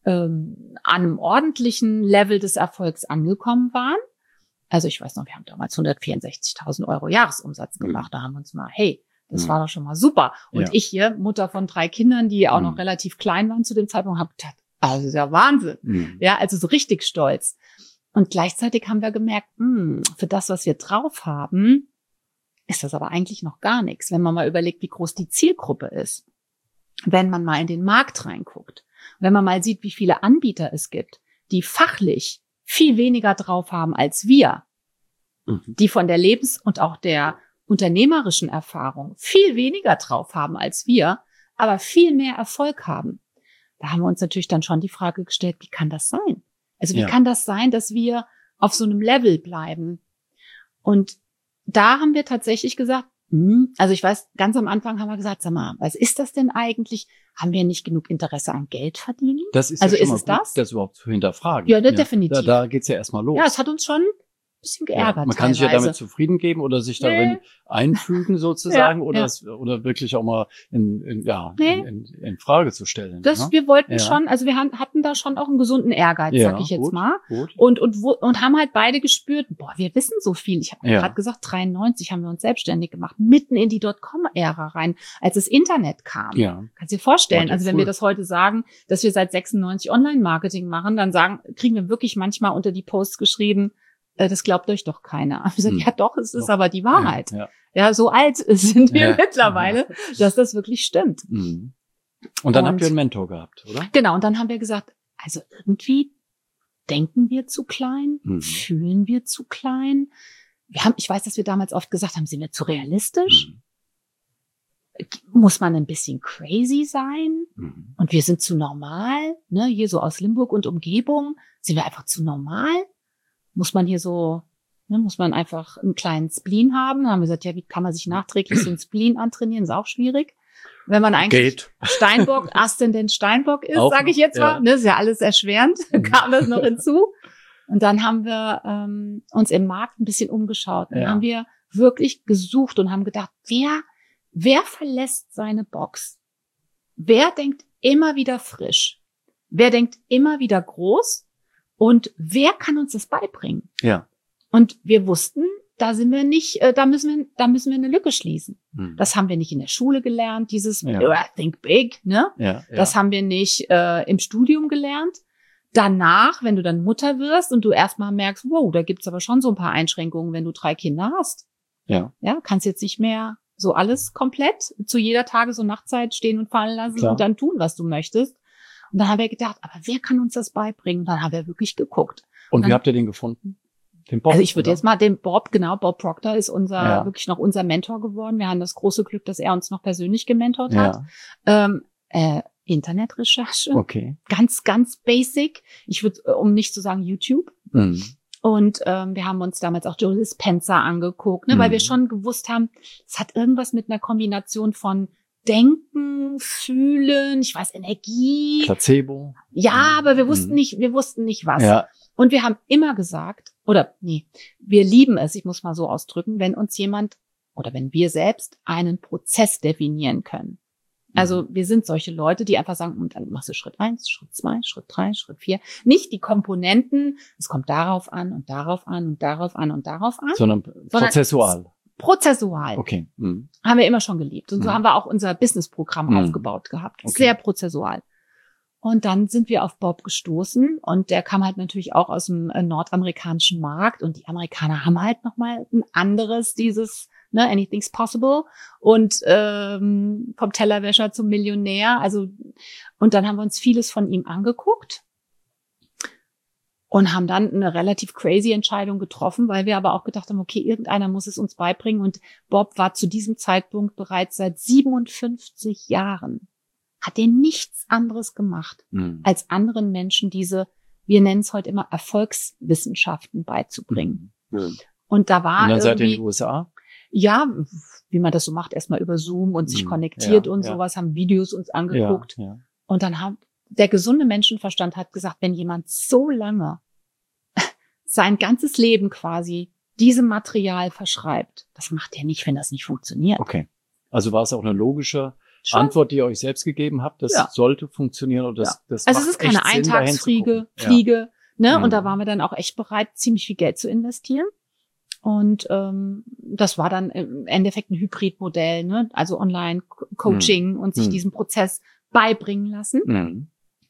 ähm, an einem ordentlichen Level des Erfolgs angekommen waren. Also ich weiß noch, wir haben damals hundertvierundsechzigtausend Euro Jahresumsatz gemacht. Da haben wir uns mal, hey, das Mhm. war doch schon mal super. Und Ja. ich hier, Mutter von drei Kindern, die auch Mhm. noch relativ klein waren zu dem Zeitpunkt, habe gedacht, also das ist ja Wahnsinn. Mhm. Ja, also so richtig stolz. Und gleichzeitig haben wir gemerkt, mh, für das, was wir drauf haben, ist das aber eigentlich noch gar nichts, wenn man mal überlegt, wie groß die Zielgruppe ist. Wenn man mal in den Markt reinguckt, wenn man mal sieht, wie viele Anbieter es gibt, die fachlich viel weniger drauf haben als wir, Mhm. die von der Lebens- und auch der unternehmerischen Erfahrung viel weniger drauf haben als wir, aber viel mehr Erfolg haben. Da haben wir uns natürlich dann schon die Frage gestellt, wie kann das sein? Also wie Ja. kann das sein, dass wir auf so einem Level bleiben? Und da haben wir tatsächlich gesagt, hm, also ich weiß, ganz am Anfang haben wir gesagt, sag mal, was ist das denn eigentlich? Haben wir nicht genug Interesse an Geld verdienen? Das ist Also ja schon ist mal es gut, das? das überhaupt zu hinterfragen. Ja, da- definitiv. Da, da geht's ja erstmal los. Ja, es hat uns schon ein bisschen Ja, geärgert. man kann sich ja teilweise. damit zufrieden geben oder sich Nee. darin einfügen sozusagen Ja, oder, ja. Es, oder wirklich auch mal in, in, ja, Nee. in, in, in Frage zu stellen. Das, ne? wir wollten Ja. schon, also wir han- hatten da schon auch einen gesunden Ehrgeiz, Ja, sag ich jetzt gut, mal. gut. Und, und, wo, und haben halt beide gespürt, boah, wir wissen so viel. Ich habe Ja. gerade gesagt, dreiundneunzig haben wir uns selbstständig gemacht, mitten in die Dotcom-Ära rein, als das Internet kam. Ja. Kannst dir vorstellen, Warte, also wenn cool. wir das heute sagen, dass wir seit sechsundneunzig Online-Marketing machen, dann sagen, kriegen wir wirklich manchmal unter die Posts geschrieben, äh, das glaubt euch doch keiner. Ich sag, Hm. ja doch, es ist Doch. aber die Wahrheit. Ja. Ja, so alt sind wir Ja. mittlerweile, dass das wirklich stimmt. Mhm. Und dann Und- habt ihr einen Mentor gehabt, oder? Genau, und dann haben wir gesagt, also irgendwie denken wir zu klein, Mhm. fühlen wir zu klein. Wir haben, ich weiß, dass wir damals oft gesagt haben, sind wir zu realistisch? Mhm. muss man ein bisschen crazy sein? Mhm. Und wir sind zu normal, ne? Hier so aus Limburg und Umgebung sind wir einfach zu normal. Muss man hier so, ne, muss man einfach einen kleinen Spleen haben? Dann haben wir gesagt, ja, wie kann man sich nachträglich so einen Spleen antrainieren? Ist auch schwierig. Wenn man eigentlich Geht. Steinbock, Aszendent Steinbock ist, Auch sage ich noch, jetzt mal, ja. ne, ist ja alles erschwerend, Mhm. kam das noch hinzu. Und dann haben wir ähm, uns im Markt ein bisschen umgeschaut. Dann Ja. haben wir wirklich gesucht und haben gedacht, wer, wer verlässt seine Box? Wer denkt immer wieder frisch? Wer denkt immer wieder groß? Und wer kann uns das beibringen? Ja. Und wir wussten, da sind wir nicht, äh, da müssen wir, da müssen wir eine Lücke schließen. Mhm. Das haben wir nicht in der Schule gelernt, dieses Ja. uh, Think Big, ne? ja, ja. Das haben wir nicht äh, im Studium gelernt. Danach, wenn du dann Mutter wirst und du erstmal merkst, wow, da gibt's aber schon so ein paar Einschränkungen, wenn du drei Kinder hast. Ja. Ja, kannst jetzt nicht mehr so alles komplett zu jeder Tages- und Nachtzeit stehen und fallen lassen Klar. und dann tun, was du möchtest. Und dann haben wir gedacht, aber wer kann uns das beibringen? Und dann haben wir wirklich geguckt. Und dann- wie habt ihr den gefunden? Den Bob, Also ich würde oder? jetzt mal den Bob, genau, Bob Proctor ist unser, Ja. wirklich noch unser Mentor geworden. Wir haben das große Glück, dass er uns noch persönlich gementort hat. Ja, Ähm, äh, Internetrecherche, okay. ganz, ganz basic. Ich würde, äh, um nicht zu sagen YouTube. Mhm. Und ähm, wir haben uns damals auch Joe Dispenza angeguckt, ne, weil Mhm. wir schon gewusst haben, es hat irgendwas mit einer Kombination von Denken, Fühlen, ich weiß, Energie. Placebo. Ja, aber wir wussten Mhm. nicht, wir wussten nicht was. Ja, Und wir haben immer gesagt, oder nee, wir lieben es, ich muss mal so ausdrücken, wenn uns jemand oder wenn wir selbst einen Prozess definieren können. Also wir sind solche Leute, die einfach sagen, und dann machst du Schritt eins, Schritt zwei, Schritt drei, Schritt vier. Nicht die Komponenten, es kommt darauf an und darauf an und darauf an und darauf an. sondern prozessual. Prozessual Okay. Mhm. haben wir immer schon geliebt. Und so Mhm. haben wir auch unser Businessprogramm Mhm. aufgebaut gehabt. Okay. Sehr prozessual. Und dann sind wir auf Bob gestoßen und der kam halt natürlich auch aus dem äh, nordamerikanischen Markt und die Amerikaner haben halt nochmal ein anderes, dieses, ne, anything's possible und ähm, vom Tellerwäscher zum Millionär. Also, und dann haben wir uns vieles von ihm angeguckt und haben dann eine relativ crazy Entscheidung getroffen, weil wir aber auch gedacht haben, okay, irgendeiner muss es uns beibringen. Und Bob war zu diesem Zeitpunkt bereits seit siebenundfünfzig Jahren, hat er nichts anderes gemacht, Mhm. als anderen Menschen diese, wir nennen es heute immer Erfolgswissenschaften beizubringen. Mhm. Und da war Und dann seid ihr in irgendwie, den U S A? ja, wie man das so macht, erstmal über Zoom und sich Mhm. konnektiert Ja, und ja. sowas, haben Videos uns angeguckt. Ja, ja. Und dann hat der gesunde Menschenverstand hat gesagt, wenn jemand so lange sein ganzes Leben quasi diesem Material verschreibt, das macht er nicht, wenn das nicht funktioniert. Okay. Also war es auch eine logische Schon. Antwort, die ihr euch selbst gegeben habt, das Ja. sollte funktionieren und das, das Also es macht ist keine echt Sinn, dahin zu Eintagsfliege, gucken. Ja. Fliege, ne? Mhm. Und da waren wir dann auch echt bereit, ziemlich viel Geld zu investieren. Und ähm, das war dann im Endeffekt ein Hybridmodell, ne? Also Online-Coaching und sich Mhm. diesen Prozess beibringen lassen. Mhm.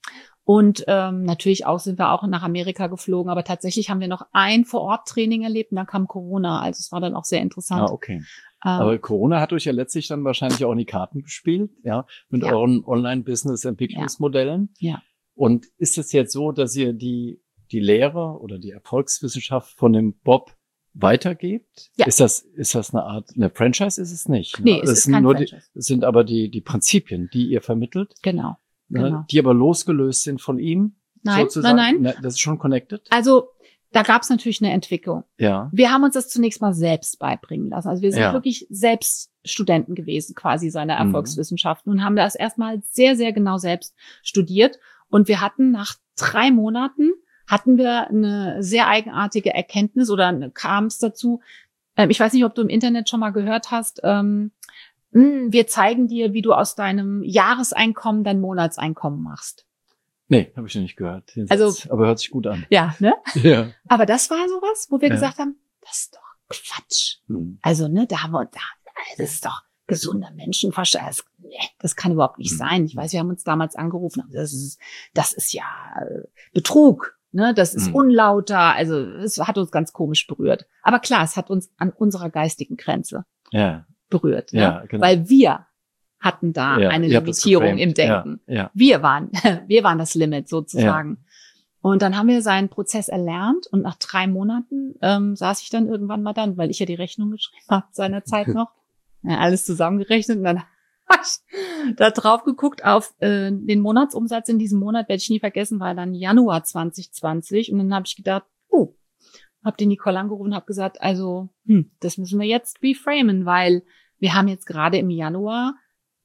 Und ähm, natürlich auch sind wir auch nach Amerika geflogen, aber tatsächlich haben wir noch ein Vor-Ort-Training erlebt und dann kam Corona. Also es war dann auch sehr interessant. Ah, okay. Ähm, Aber Corona hat euch ja letztlich dann wahrscheinlich auch in die Karten gespielt, ja, mit Ja. euren Online-Business-Entwicklungsmodellen. Ja. Und ist es jetzt so, dass ihr die, die Lehre oder die Erfolgswissenschaft von dem Bob weitergebt? Ja. Ist das, ist das eine Art, eine Franchise ist es nicht? Nee, ne? es Das ist sind kein nur die, Franchise. es sind aber die, die Prinzipien, die ihr vermittelt, Genau. ne, Genau. die aber losgelöst sind von ihm. Nein, sozusagen. nein, nein. Na, das ist schon connected? Also da gab es natürlich eine Entwicklung. Ja. Wir haben uns das zunächst mal selbst beibringen lassen. Also wir sind Ja. wirklich selbst Studenten gewesen, quasi seiner Mhm. Erfolgswissenschaften und haben das erstmal sehr, sehr genau selbst studiert. Und wir hatten nach drei Monaten hatten wir eine sehr eigenartige Erkenntnis oder kam es dazu. Ähm, ich weiß nicht, ob du im Internet schon mal gehört hast. Ähm, mh, wir zeigen dir, wie du aus deinem Jahreseinkommen dein Monatseinkommen machst. Nee, habe ich noch nicht gehört. den Also- Satz. Aber hört sich gut an. Ja, ne? Ja. Aber das war sowas, wo wir Ja. gesagt haben, das ist doch Quatsch. Hm. Also, ne, da haben wir, da, das ist doch gesunder Menschenverstand. Das, nee, das kann überhaupt nicht Mhm. sein. Ich weiß, wir haben uns damals angerufen, das ist, das ist ja äh, Betrug, ne, das ist Mhm. unlauter. Also, es hat uns ganz komisch berührt. Aber klar, es hat uns an unserer geistigen Grenze Ja. berührt, ne? Ja, genau. Weil wir hatten da Ja, eine ihr habt das Limitierung geframed. im Denken. Ja, ja. Wir waren, wir waren das Limit sozusagen. Und dann haben wir seinen Prozess erlernt und nach drei Monaten ähm, saß ich dann irgendwann mal dann, weil ich ja die Rechnung geschrieben habe seinerzeit noch, ja, alles zusammengerechnet und dann da drauf geguckt auf äh, den Monatsumsatz in diesem Monat, werde ich nie vergessen, war dann Januar zwanzig zwanzig und dann habe ich gedacht, oh, habe die Nicole angerufen und habe gesagt, also hm, das müssen wir jetzt reframen, weil wir haben jetzt gerade im Januar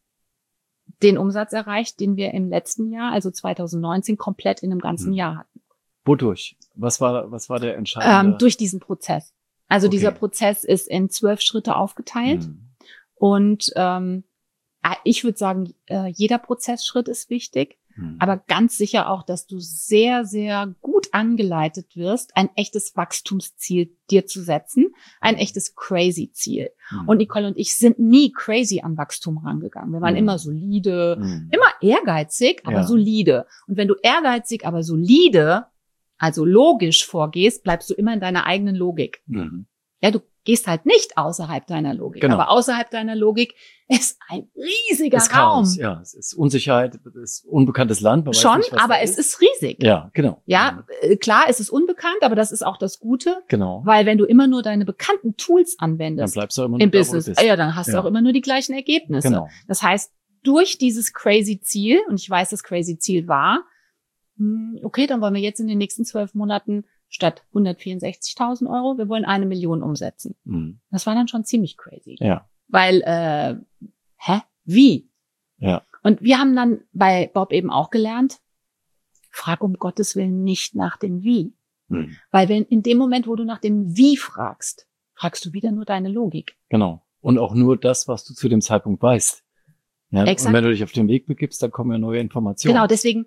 den Umsatz erreicht, den wir im letzten Jahr, also zwanzig neunzehn, komplett in einem ganzen hm. Jahr hatten. Wodurch? Was war, was war der entscheidende? Ähm, durch diesen Prozess. Also Okay. dieser Prozess ist in zwölf Schritte aufgeteilt Hm. und ähm, ich würde sagen, äh, jeder Prozessschritt ist wichtig, Hm. aber ganz sicher auch, dass du sehr, sehr gut angeleitet wirst, ein echtes Wachstumsziel dir zu setzen, ein echtes Crazy-Ziel. Hm. Und Nicole und ich sind nie crazy an Wachstum rangegangen. Wir waren Hm. immer solide, Hm. immer ehrgeizig, aber Ja. solide. Und wenn du ehrgeizig, aber solide, also logisch vorgehst, bleibst du immer in deiner eigenen Logik. Hm. Ja, du gehst halt nicht außerhalb deiner Logik. Genau. Aber außerhalb deiner Logik ist ein riesiger Das Raum. Chaos, ja, es ist Unsicherheit, es ist unbekanntes Land. Man weiß Schon, nicht, was aber da es ist riesig. Ja, genau. Ja, äh, klar, es ist unbekannt, aber das ist auch das Gute, Genau. weil wenn du immer nur deine bekannten Tools Dann anwendest bleibst du immer im nur da, wo du Business, bist. ja, dann hast du Ja. auch immer nur die gleichen Ergebnisse. Genau. Das heißt, durch dieses crazy Ziel, und ich weiß, das crazy Ziel war, hm, okay, dann wollen wir jetzt in den nächsten zwölf Monaten statt hundertvierundsechzigtausend Euro, wir wollen eine Million umsetzen. Hm. Das war dann schon ziemlich crazy. Ja, Weil, äh, hä? Wie? ja. Und wir haben dann bei Bob eben auch gelernt, frag um Gottes Willen nicht nach dem Wie. Hm. Weil wenn in dem Moment, wo du nach dem Wie fragst, fragst du wieder nur deine Logik. Genau. Und auch nur das, was du zu dem Zeitpunkt weißt. Ja, Exakt. und wenn du dich auf den Weg begibst, dann kommen ja neue Informationen. Genau, deswegen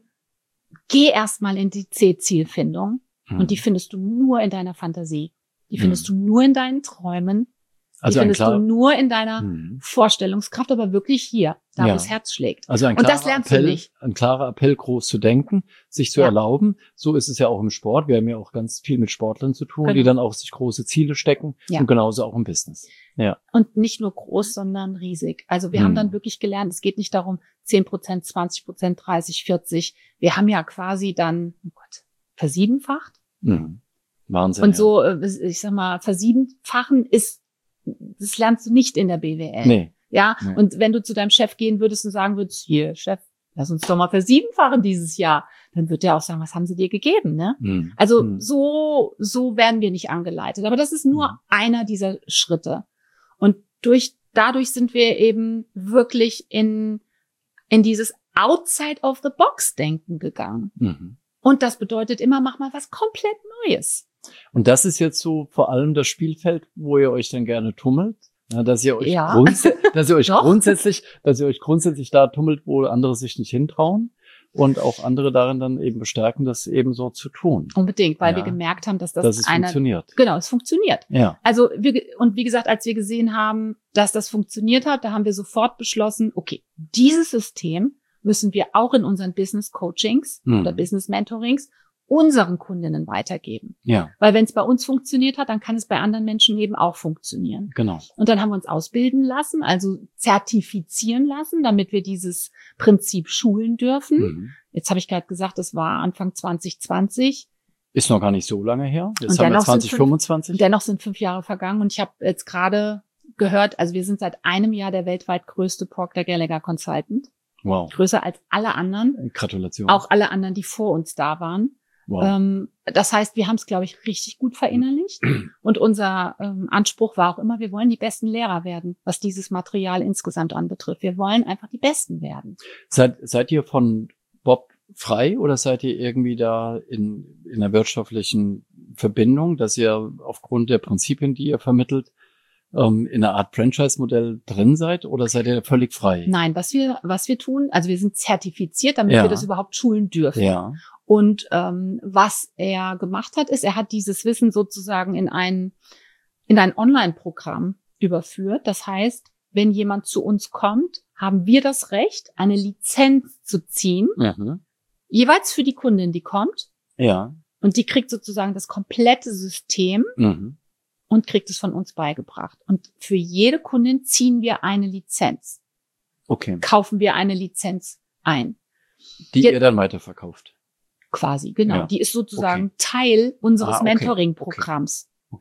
geh erstmal in die C-Zielfindung Hm. und die findest du nur in deiner Fantasie. Die Hm. findest du nur in deinen Träumen. Die also ein findest klar, du nur in deiner hm. Vorstellungskraft, aber wirklich hier, da Ja. wo das Herz schlägt. Also ein Und klarer das lernst Appell, du nicht. ein klarer Appell, groß zu denken, sich zu Ja. erlauben. So ist es ja auch im Sport. Wir haben ja auch ganz viel mit Sportlern zu tun, Genau. die dann auch sich große Ziele stecken. Ja. Und genauso auch im Business. Ja. Und nicht nur groß, sondern riesig. Also wir Hm. haben dann wirklich gelernt, es geht nicht darum, zehn Prozent, zwanzig Prozent, dreißig, vierzig. Wir haben ja quasi dann, oh Gott, versiebenfacht. Mhm. Wahnsinn. Und so, äh, ich sag mal, versiebenfachen ist, das lernst du nicht in der B W L. Ja. Nee. Ja, Nee. und wenn du zu deinem Chef gehen würdest und sagen würdest, hier, Chef, lass uns doch mal versiebenfachen dieses Jahr, dann wird der auch sagen, was haben sie dir gegeben, ne? Mhm. Also Mhm. so, so werden wir nicht angeleitet. Aber das ist nur Mhm. einer dieser Schritte. Und durch, dadurch sind wir eben wirklich in, in dieses Outside of the Box Denken gegangen. Mhm. Und das bedeutet immer, mach mal was komplett Neues. Und das ist jetzt so vor allem das Spielfeld, wo ihr euch dann gerne tummelt. Ja, dass ihr euch, Ja. grunds dass ihr euch Doch. grundsätzlich, dass ihr euch grundsätzlich da tummelt, wo andere sich nicht hintrauen und auch andere darin dann eben bestärken, das eben so zu tun, Unbedingt, weil Ja. wir gemerkt haben, dass das dass es einer, funktioniert. genau, es funktioniert. Ja. Also wir, und wie gesagt, als wir gesehen haben, dass das funktioniert hat, da haben wir sofort beschlossen, okay, dieses System müssen wir auch in unseren Business Coachings Mhm. oder Business Mentorings unseren Kundinnen weitergeben. Ja, Weil wenn es bei uns funktioniert hat, dann kann es bei anderen Menschen eben auch funktionieren. genau. Und dann haben wir uns ausbilden lassen, also zertifizieren lassen, damit wir dieses Prinzip schulen dürfen. Mhm. Jetzt habe ich gerade gesagt, das war Anfang zwanzig zwanzig. Ist noch gar nicht so lange her. Jetzt Und haben wir dennoch sind zwanzig fünfundzwanzig. Dennoch sind fünf Jahre vergangen und ich habe jetzt gerade gehört, also wir sind seit einem Jahr der weltweit größte Procter Gallagher Consultant. Wow. Größer als alle anderen, Gratulation. auch alle anderen, die vor uns da waren. wow. Ähm, das heißt, wir haben es, glaube ich, richtig gut verinnerlicht. Und unser ähm, Anspruch war auch immer, wir wollen die besten Lehrer werden, was dieses Material insgesamt anbetrifft. Wir wollen einfach die Besten werden. Seid, seid ihr von Bob frei oder seid ihr irgendwie da in, in einer wirtschaftlichen Verbindung, dass ihr aufgrund der Prinzipien, die ihr vermittelt, ähm, in einer Art Franchise-Modell drin seid oder seid ihr völlig frei? Nein, was wir, was wir tun, also wir sind zertifiziert, damit Ja. wir das überhaupt schulen dürfen. Ja. Und ähm, was er gemacht hat, ist, er hat dieses Wissen sozusagen in ein, in ein Online-Programm überführt. Das heißt, wenn jemand zu uns kommt, haben wir das Recht, eine Lizenz zu ziehen, Mhm. jeweils für die Kundin, die kommt. Ja. Und die kriegt sozusagen das komplette System Mhm. und kriegt es von uns beigebracht. Und für jede Kundin ziehen wir eine Lizenz, Okay. kaufen wir eine Lizenz ein. Die Je- ihr dann weiterverkauft. Quasi, genau. Ja. Die ist sozusagen Teil unseres Ah, okay. Mentoring-Programms. Okay.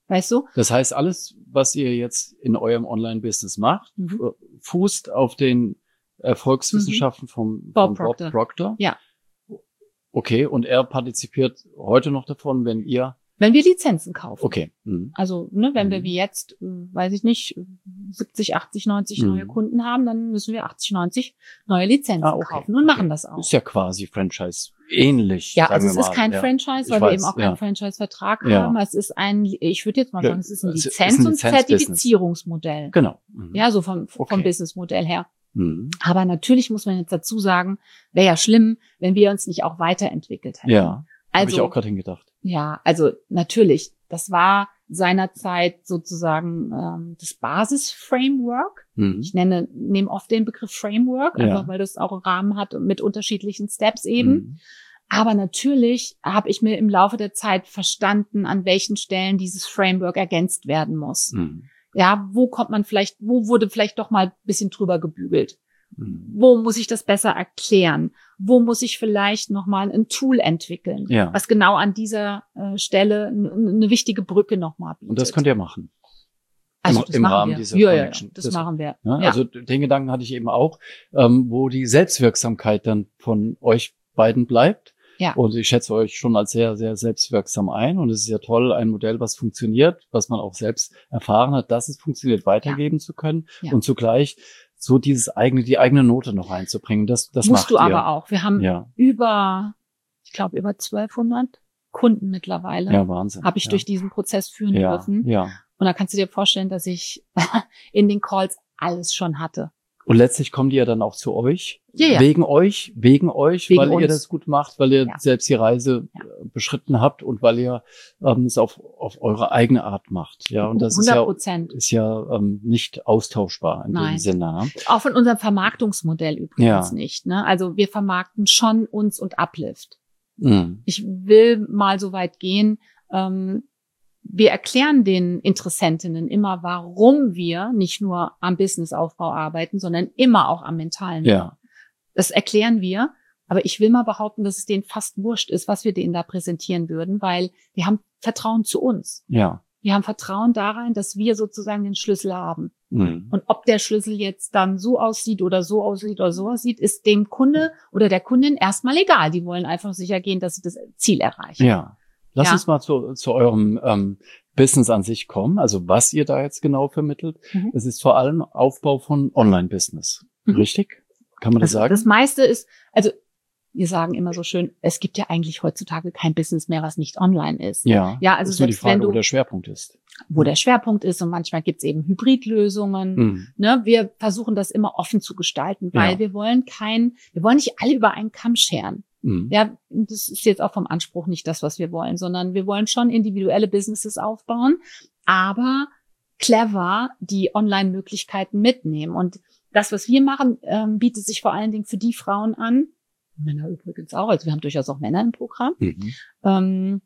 Weißt du? Das heißt, alles, was ihr jetzt in eurem Online-Business macht, Mhm. fußt auf den Erfolgswissenschaften mhm. vom, Bob vom Proctor. Bob Proctor. Ja. Okay, und er partizipiert heute noch davon, wenn ihr... Wenn wir Lizenzen kaufen. Okay. Mhm. Also, ne, wenn mhm. wir wie jetzt, weiß ich nicht, siebzig, achtzig, neunzig mhm. neue Kunden haben, dann müssen wir achtzig, neunzig neue Lizenzen ah, okay. kaufen und okay. machen das auch. Ist ja quasi Franchise ähnlich. Ja, sagen also wir es mal. ist kein ja. Franchise, Ich weil weiß, wir eben auch keinen ja. Franchise-Vertrag Ja. haben. Es ist ein, ich würde jetzt mal Ja, sagen, es ist ein es ist Lizenz- ein und Lizenz-Business. Zertifizierungsmodell. Genau. Mhm. Ja, so vom, vom Okay. Businessmodell her. Mhm. Aber natürlich muss man jetzt dazu sagen, wäre ja schlimm, wenn wir uns nicht auch weiterentwickelt hätten. Ja, habe also, ich auch gerade hingedacht. Ja, also natürlich, das war seinerzeit sozusagen ähm, das Basis-Framework. Mhm. Ich nenne, nehme oft den Begriff Framework, Ja. einfach weil das auch einen Rahmen hat mit unterschiedlichen Steps eben. Mhm. Aber natürlich habe ich mir im Laufe der Zeit verstanden, an welchen Stellen dieses Framework ergänzt werden muss. Mhm. Ja, wo kommt man vielleicht, wo wurde vielleicht doch mal ein bisschen drüber gebügelt? Mhm. Wo muss ich das besser erklären? Wo muss ich vielleicht nochmal ein Tool entwickeln, Ja. was genau an dieser äh, Stelle n- eine wichtige Brücke nochmal bietet? Und das könnt ihr machen. also im- das im machen Rahmen wir. dieser ja, ja, ja, Connection. das, Das- machen wir. Ja, ja. Also den Gedanken hatte ich eben auch, ähm, wo die Selbstwirksamkeit dann von euch beiden bleibt. Ja. Und ich schätze euch schon als sehr, sehr selbstwirksam ein. Und es ist ja toll, ein Modell, was funktioniert, was man auch selbst erfahren hat, dass es funktioniert, weitergeben zu können. Ja. Und zugleich so dieses eigene, die eigene Note noch reinzubringen. Das, das Musst macht du ihr. aber auch. Wir haben Ja, über, ich glaube, über zwölfhundert Kunden mittlerweile. ja, Wahnsinn. Habe ich ja. durch diesen Prozess führen ja, dürfen. ja. Und da kannst du dir vorstellen, dass ich in den Calls alles schon hatte. Und letztlich kommen die ja dann auch zu euch. Ja, ja. Wegen euch, wegen euch, Wegen weil ihr uns. das gut macht, weil ihr Ja. selbst die Reise Ja. äh, beschritten habt und weil ihr ähm, es auf, auf eure eigene Art macht. Ja, und das ist hundert ja, Prozent. ist ja ähm, nicht austauschbar in Nein. dem Sinne. Ne? Auch von unserem Vermarktungsmodell übrigens Ja. nicht. Ne? Also wir vermarkten schon uns und Uplift. Mhm. Ich will mal so weit gehen, ähm, wir erklären den Interessentinnen immer, warum wir nicht nur am Businessaufbau arbeiten, sondern immer auch am mentalen. Ja. Das erklären wir. Aber ich will mal behaupten, dass es denen fast wurscht ist, was wir denen da präsentieren würden, weil die haben Vertrauen zu uns. Ja. Wir haben Vertrauen darein, dass wir sozusagen den Schlüssel haben. Mhm. Und ob der Schlüssel jetzt dann so aussieht oder so aussieht oder so aussieht, ist dem Kunde oder der Kundin erstmal egal. Die wollen einfach sicher gehen, dass sie das Ziel erreichen. Ja. Lass Ja. uns mal zu, zu eurem ähm, Business an sich kommen. Also was ihr da jetzt genau vermittelt. Mhm. Es ist vor allem Aufbau von Online-Business. Mhm. Richtig? Kann man das Also sagen? das meiste ist, also wir sagen immer so schön, es gibt ja eigentlich heutzutage kein Business mehr, was nicht online ist. ja. Ja, also ist nur die selbst Frage, wenn du, wo der Schwerpunkt ist. wo der Schwerpunkt ist und manchmal gibt's eben Hybridlösungen. Mhm. Ne, wir versuchen das immer offen zu gestalten, weil Ja. wir wollen kein, wir wollen nicht alle über einen Kamm scheren. Mhm. Ja, das ist jetzt auch vom Anspruch nicht das, was wir wollen, sondern wir wollen schon individuelle Businesses aufbauen, aber clever die Online-Möglichkeiten mitnehmen. Und das, was wir machen, ähm, bietet sich vor allen Dingen für die Frauen an, Männer übrigens auch, also wir haben durchaus auch Männer im Programm, Mhm. ähm,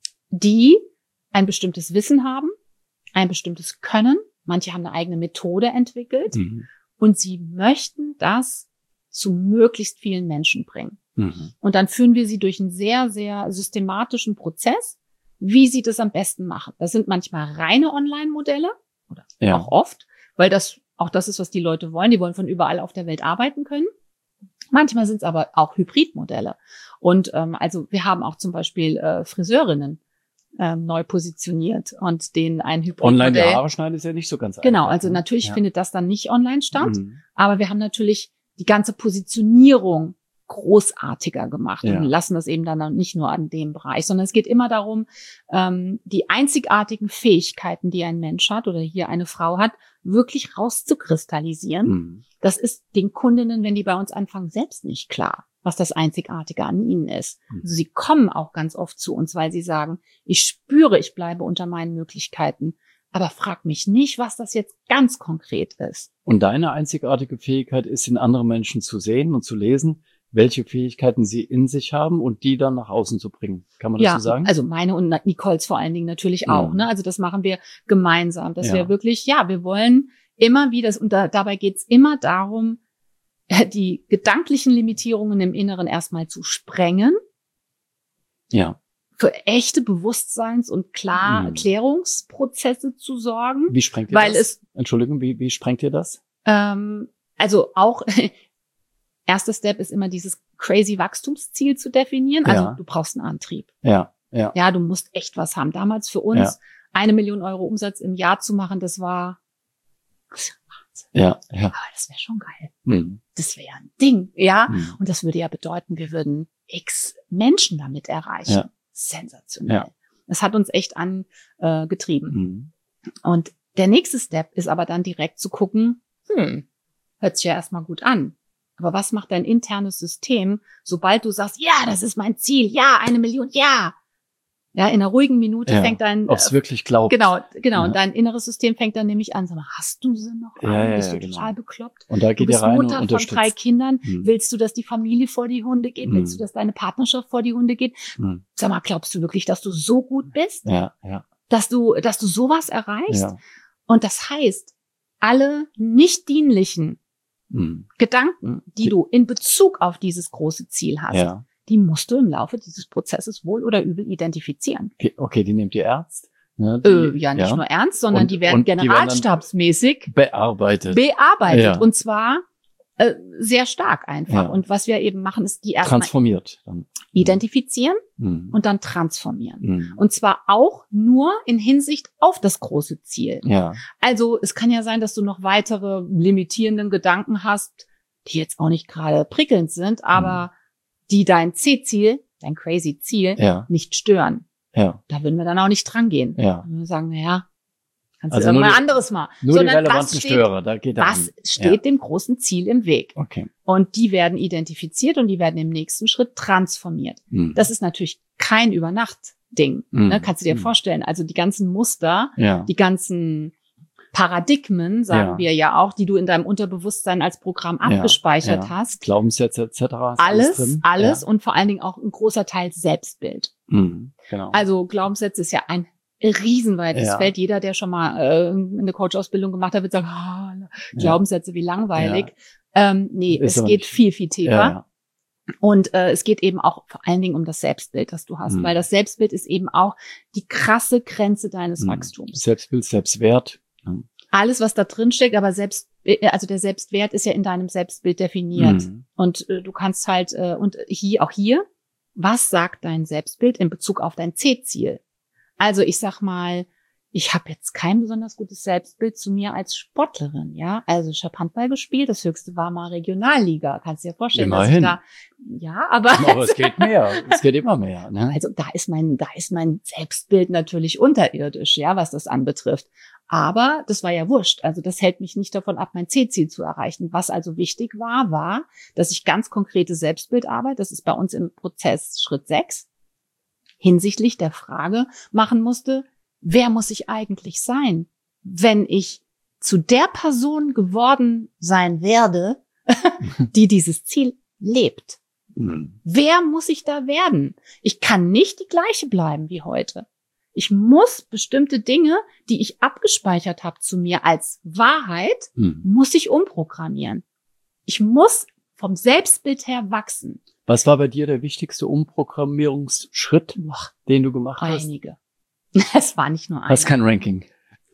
die ein bestimmtes Wissen haben, ein bestimmtes Können. Manche haben eine eigene Methode entwickelt Mhm. und sie möchten das zu möglichst vielen Menschen bringen. Mhm. Und dann führen wir sie durch einen sehr, sehr systematischen Prozess, wie sie das am besten machen. Das sind manchmal reine Online-Modelle oder Ja. auch oft, weil das auch das ist, was die Leute wollen. Die wollen von überall auf der Welt arbeiten können. Manchmal sind es aber auch Hybridmodelle. Und ähm, also wir haben auch zum Beispiel äh, Friseurinnen ähm, neu positioniert und denen ein Hybridmodell. Online die Haare schneiden ist ja nicht so ganz Genau, einfach, also ne? natürlich Ja. findet das dann nicht online statt. Mhm. Aber wir haben natürlich die ganze Positionierung großartiger gemacht Ja. und lassen das eben dann nicht nur an dem Bereich, sondern es geht immer darum, ähm, die einzigartigen Fähigkeiten, die ein Mensch hat oder hier eine Frau hat, wirklich rauszukristallisieren. Mhm. Das ist den Kundinnen, wenn die bei uns anfangen, selbst nicht klar, was das Einzigartige an ihnen ist. Mhm. Also sie kommen auch ganz oft zu uns, weil sie sagen, ich spüre, ich bleibe unter meinen Möglichkeiten, aber frag mich nicht, was das jetzt ganz konkret ist. Und deine einzigartige Fähigkeit ist, in andere Menschen zu sehen und zu lesen, welche Fähigkeiten sie in sich haben und die dann nach außen zu bringen. Kann man das Ja, so sagen? also meine und Nicoles vor allen Dingen natürlich auch. Mhm. Ne? Also das machen wir gemeinsam, dass Ja. wir wirklich, ja, wir wollen immer wieder, und da, dabei geht's immer darum, die gedanklichen Limitierungen im Inneren erstmal zu sprengen. Ja. für echte Bewusstseins- und klar Hm. Klärungsprozesse zu sorgen. Wie sprengt ihr Weil das? es- Entschuldigung, wie, wie sprengt ihr das? Ähm, also auch erster Step ist immer dieses crazy Wachstumsziel zu definieren. Also Ja. du brauchst einen Antrieb. Ja, ja. Ja, du musst echt was haben. Damals für uns Ja. eine Million Euro Umsatz im Jahr zu machen, das war, Ja, ja. aber das wäre schon geil. Hm. Das wäre ein Ding, ja. Hm. Und das würde ja bedeuten, wir würden x Menschen damit erreichen. Ja. Sensationell. Ja. Das hat uns echt angetrieben. Äh, getrieben. Hm. Und der nächste Step ist aber dann direkt zu gucken, hm, hört sich ja erstmal gut an. Aber was macht dein internes System, sobald du sagst, ja, das ist mein Ziel, ja, eine Million, ja. Ja, in einer ruhigen Minute Ja, fängt dein, Ob es wirklich glaubt. genau, genau, Ja. und dein inneres System fängt dann nämlich an, sag mal, hast du sie noch? Ja, alle? ja, Bist ja, du genau. total bekloppt? Und da Du geht ihr bist rein Mutter und von drei unterstützt. Kindern. Hm. Willst du, dass die Familie vor die Hunde geht? Hm. Willst du, dass deine Partnerschaft vor die Hunde geht? Hm. Sag mal, glaubst du wirklich, dass du so gut bist? Ja, ja, Dass du, dass du sowas erreichst? ja. Und das heißt, alle nicht dienlichen Hm. Gedanken, die du in Bezug auf dieses große Ziel hast, Ja. die musst du im Laufe dieses Prozesses wohl oder übel identifizieren. Okay, okay, die nehmt ihr ernst? Ja, die, Äh, ja, nicht nur ernst, sondern Und- die werden und die werden dann generalstabsmäßig bearbeitet. bearbeitet. Ja. Und zwar äh, sehr stark einfach. Ja. Und was wir eben machen, ist die erstmal Transformiert. Dann. identifizieren Hm. und dann transformieren. Hm. Und zwar auch nur in Hinsicht auf das große Ziel. Ja, Also es kann ja sein, dass du noch weitere limitierenden Gedanken hast, die jetzt auch nicht gerade prickelnd sind, aber die dein C-Ziel, dein crazy Ziel, ja, nicht stören. ja, Da würden wir dann auch nicht dran gehen. ja. Wir sagen, naja, kannst Also du nur irgendwann die- anderes mal. Nur die Sondern relevanten was steht, Störer, da geht er was an. steht dem großen Ziel im Weg? Okay. Und die werden identifiziert und die werden im nächsten Schritt transformiert. Hm. Das ist natürlich kein Übernacht-Ding. Mhm. Ne? Kannst du dir Mhm. vorstellen. Also die ganzen Muster, Ja, die ganzen Paradigmen, sagen Ja. wir ja auch, die du in deinem Unterbewusstsein als Programm Ja, abgespeichert ja. hast. Glaubenssätze et cetera. ist Alles, drin. alles Ja. und vor allen Dingen auch ein großer Teil Selbstbild. Hm. Genau. Also Glaubenssätze ist ja ein riesenweites Ja. Feld. Jeder, der schon mal äh, eine Coach-Ausbildung gemacht hat, wird sagen, ah, Glaubenssätze, wie langweilig. Ähm, nee, Ist es aber geht nicht. viel, viel tiefer. ja, ja. Und äh, es geht eben auch vor allen Dingen um das Selbstbild, das du hast. Mhm. Weil das Selbstbild ist eben auch die krasse Grenze deines Hm. Wachstums. Selbstbild, Selbstwert. Hm. Alles, was da drin steckt, aber selbst, äh, also der Selbstwert ist ja in deinem Selbstbild definiert. Hm. Und äh, du kannst halt, äh, und hier, auch hier, was sagt dein Selbstbild in Bezug auf dein C-Ziel? Also ich sag mal, ich habe jetzt kein besonders gutes Selbstbild zu mir als Sportlerin, ja. Also ich habe Handball gespielt, das höchste war mal Regionalliga. Kannst du dir vorstellen, Immerhin. dass ich da, ja, aber, Aber es geht mehr. Es geht immer mehr. Ne? also da ist mein, da ist mein Selbstbild natürlich unterirdisch, ja, was das anbetrifft. Aber das war ja wurscht. Also das hält mich nicht davon ab, mein C-Ziel zu erreichen. Was also wichtig war, war, dass ich ganz konkrete Selbstbildarbeit, das ist bei uns im Prozess Schritt sechs, hinsichtlich der Frage machen musste, wer muss ich eigentlich sein, wenn ich zu der Person geworden sein werde, die dieses Ziel lebt? Hm. Wer muss ich da werden? Ich kann nicht die gleiche bleiben wie heute. Ich muss bestimmte Dinge, die ich abgespeichert habe zu mir als Wahrheit, Hm. muss ich umprogrammieren. Ich muss vom Selbstbild her wachsen. Was war bei dir der wichtigste Umprogrammierungsschritt, Boah, den du gemacht hast? einige. Es war nicht nur einer. Hast kein Ranking.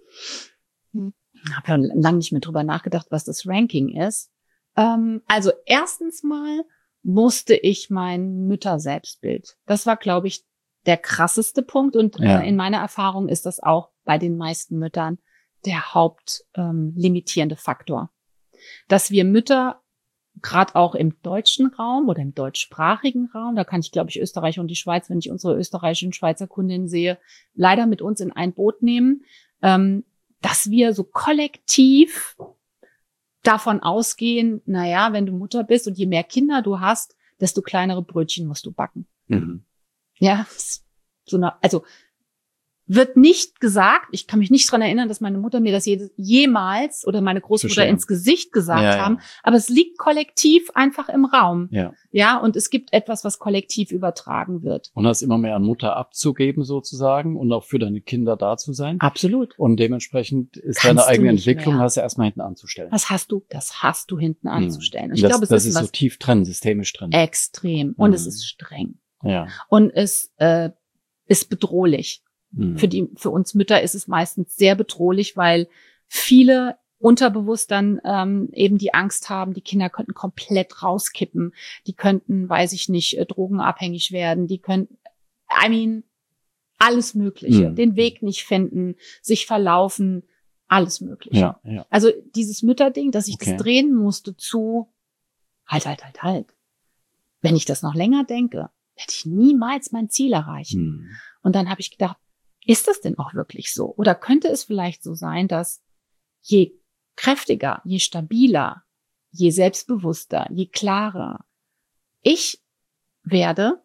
Ich habe ja lange nicht mehr drüber nachgedacht, was das Ranking ist. Ähm, also erstens mal musste ich mein Mütter-Selbstbild. Das war, glaube ich, der krasseste Punkt. Und Ja. äh, in meiner Erfahrung ist das auch bei den meisten Müttern der hauptlimitierende ähm, limitierende Faktor. Dass wir Mütter, gerade auch im deutschen Raum oder im deutschsprachigen Raum, da kann ich, glaube ich, Österreich und die Schweiz, wenn ich unsere österreichischen Schweizer Kundinnen sehe, leider mit uns in ein Boot nehmen, ähm, dass wir so kollektiv davon ausgehen, naja, wenn du Mutter bist und je mehr Kinder du hast, desto kleinere Brötchen musst du backen. Mhm. Ja, so eine, also wird nicht gesagt, ich kann mich nicht dran erinnern, dass meine Mutter mir das je, jemals oder meine Großmutter Verstehe. ins Gesicht gesagt Ja, ja. haben, aber es liegt kollektiv einfach im Raum. Ja. Ja, und es gibt etwas, was kollektiv übertragen wird. Und hast immer mehr an Mutter abzugeben sozusagen und auch für deine Kinder da zu sein. Absolut. Und dementsprechend ist Kannst deine du eigene nicht Entwicklung, mehr. hast du erstmal hinten anzustellen. Was hast du? Das hast du hinten Mhm. anzustellen. Und ich das glaube, es das ist ist was so tief drin, systemisch drin. extrem. Und Mhm. es ist streng. Ja. Und es äh, ist bedrohlich. Mhm. Für die, für uns Mütter ist es meistens sehr bedrohlich, weil viele unterbewusst dann ähm, eben die Angst haben, die Kinder könnten komplett rauskippen, die könnten, weiß ich nicht, äh, drogenabhängig werden, die könnten, I mean, alles Mögliche, Mhm. den Weg nicht finden, sich verlaufen, alles Mögliche. Ja, ja. Also dieses Mütterding, dass ich Okay. das drehen musste zu, halt, halt, halt, halt. Wenn ich das noch länger denke, werde ich niemals mein Ziel erreichen. Mhm. Und dann habe ich gedacht, ist das denn auch wirklich so? Oder könnte es vielleicht so sein, dass je kräftiger, je stabiler, je selbstbewusster, je klarer ich werde,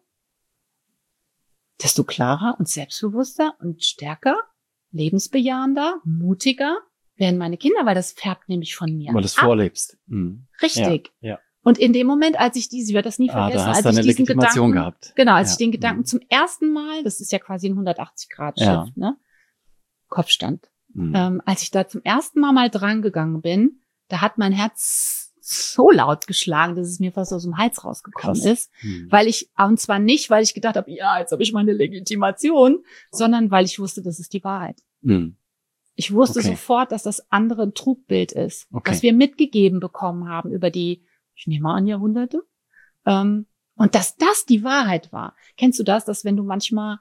desto klarer und selbstbewusster und stärker, lebensbejahender, mutiger werden meine Kinder, weil das färbt nämlich von mir Weil du es ab. vorlebst. Mhm. Richtig. Ja, ja. Und in dem Moment, als ich diese, ich werde das nie Ah, vergessen, da hast als du eine ich diesen Legitimation Gedanken, gehabt. genau, als Ja. ich den Gedanken Mhm. zum ersten Mal, das ist ja quasi ein hundertachtzig Grad Ja. Shift, ne? Kopfstand. Mhm. Ähm, als ich da zum ersten Mal mal dran gegangen bin, da hat mein Herz so laut geschlagen, dass es mir fast aus dem Hals rausgekommen Krass. ist. Mhm. Weil ich, und zwar nicht, weil ich gedacht habe, ja, jetzt habe ich meine Legitimation, sondern weil ich wusste, das ist die Wahrheit. Mhm. Ich wusste Okay. sofort, dass das andere ein Trugbild ist, Okay. was wir mitgegeben bekommen haben über die, ich nehme an, Jahrhunderte. Ähm, und dass das die Wahrheit war. Kennst du das, dass wenn du manchmal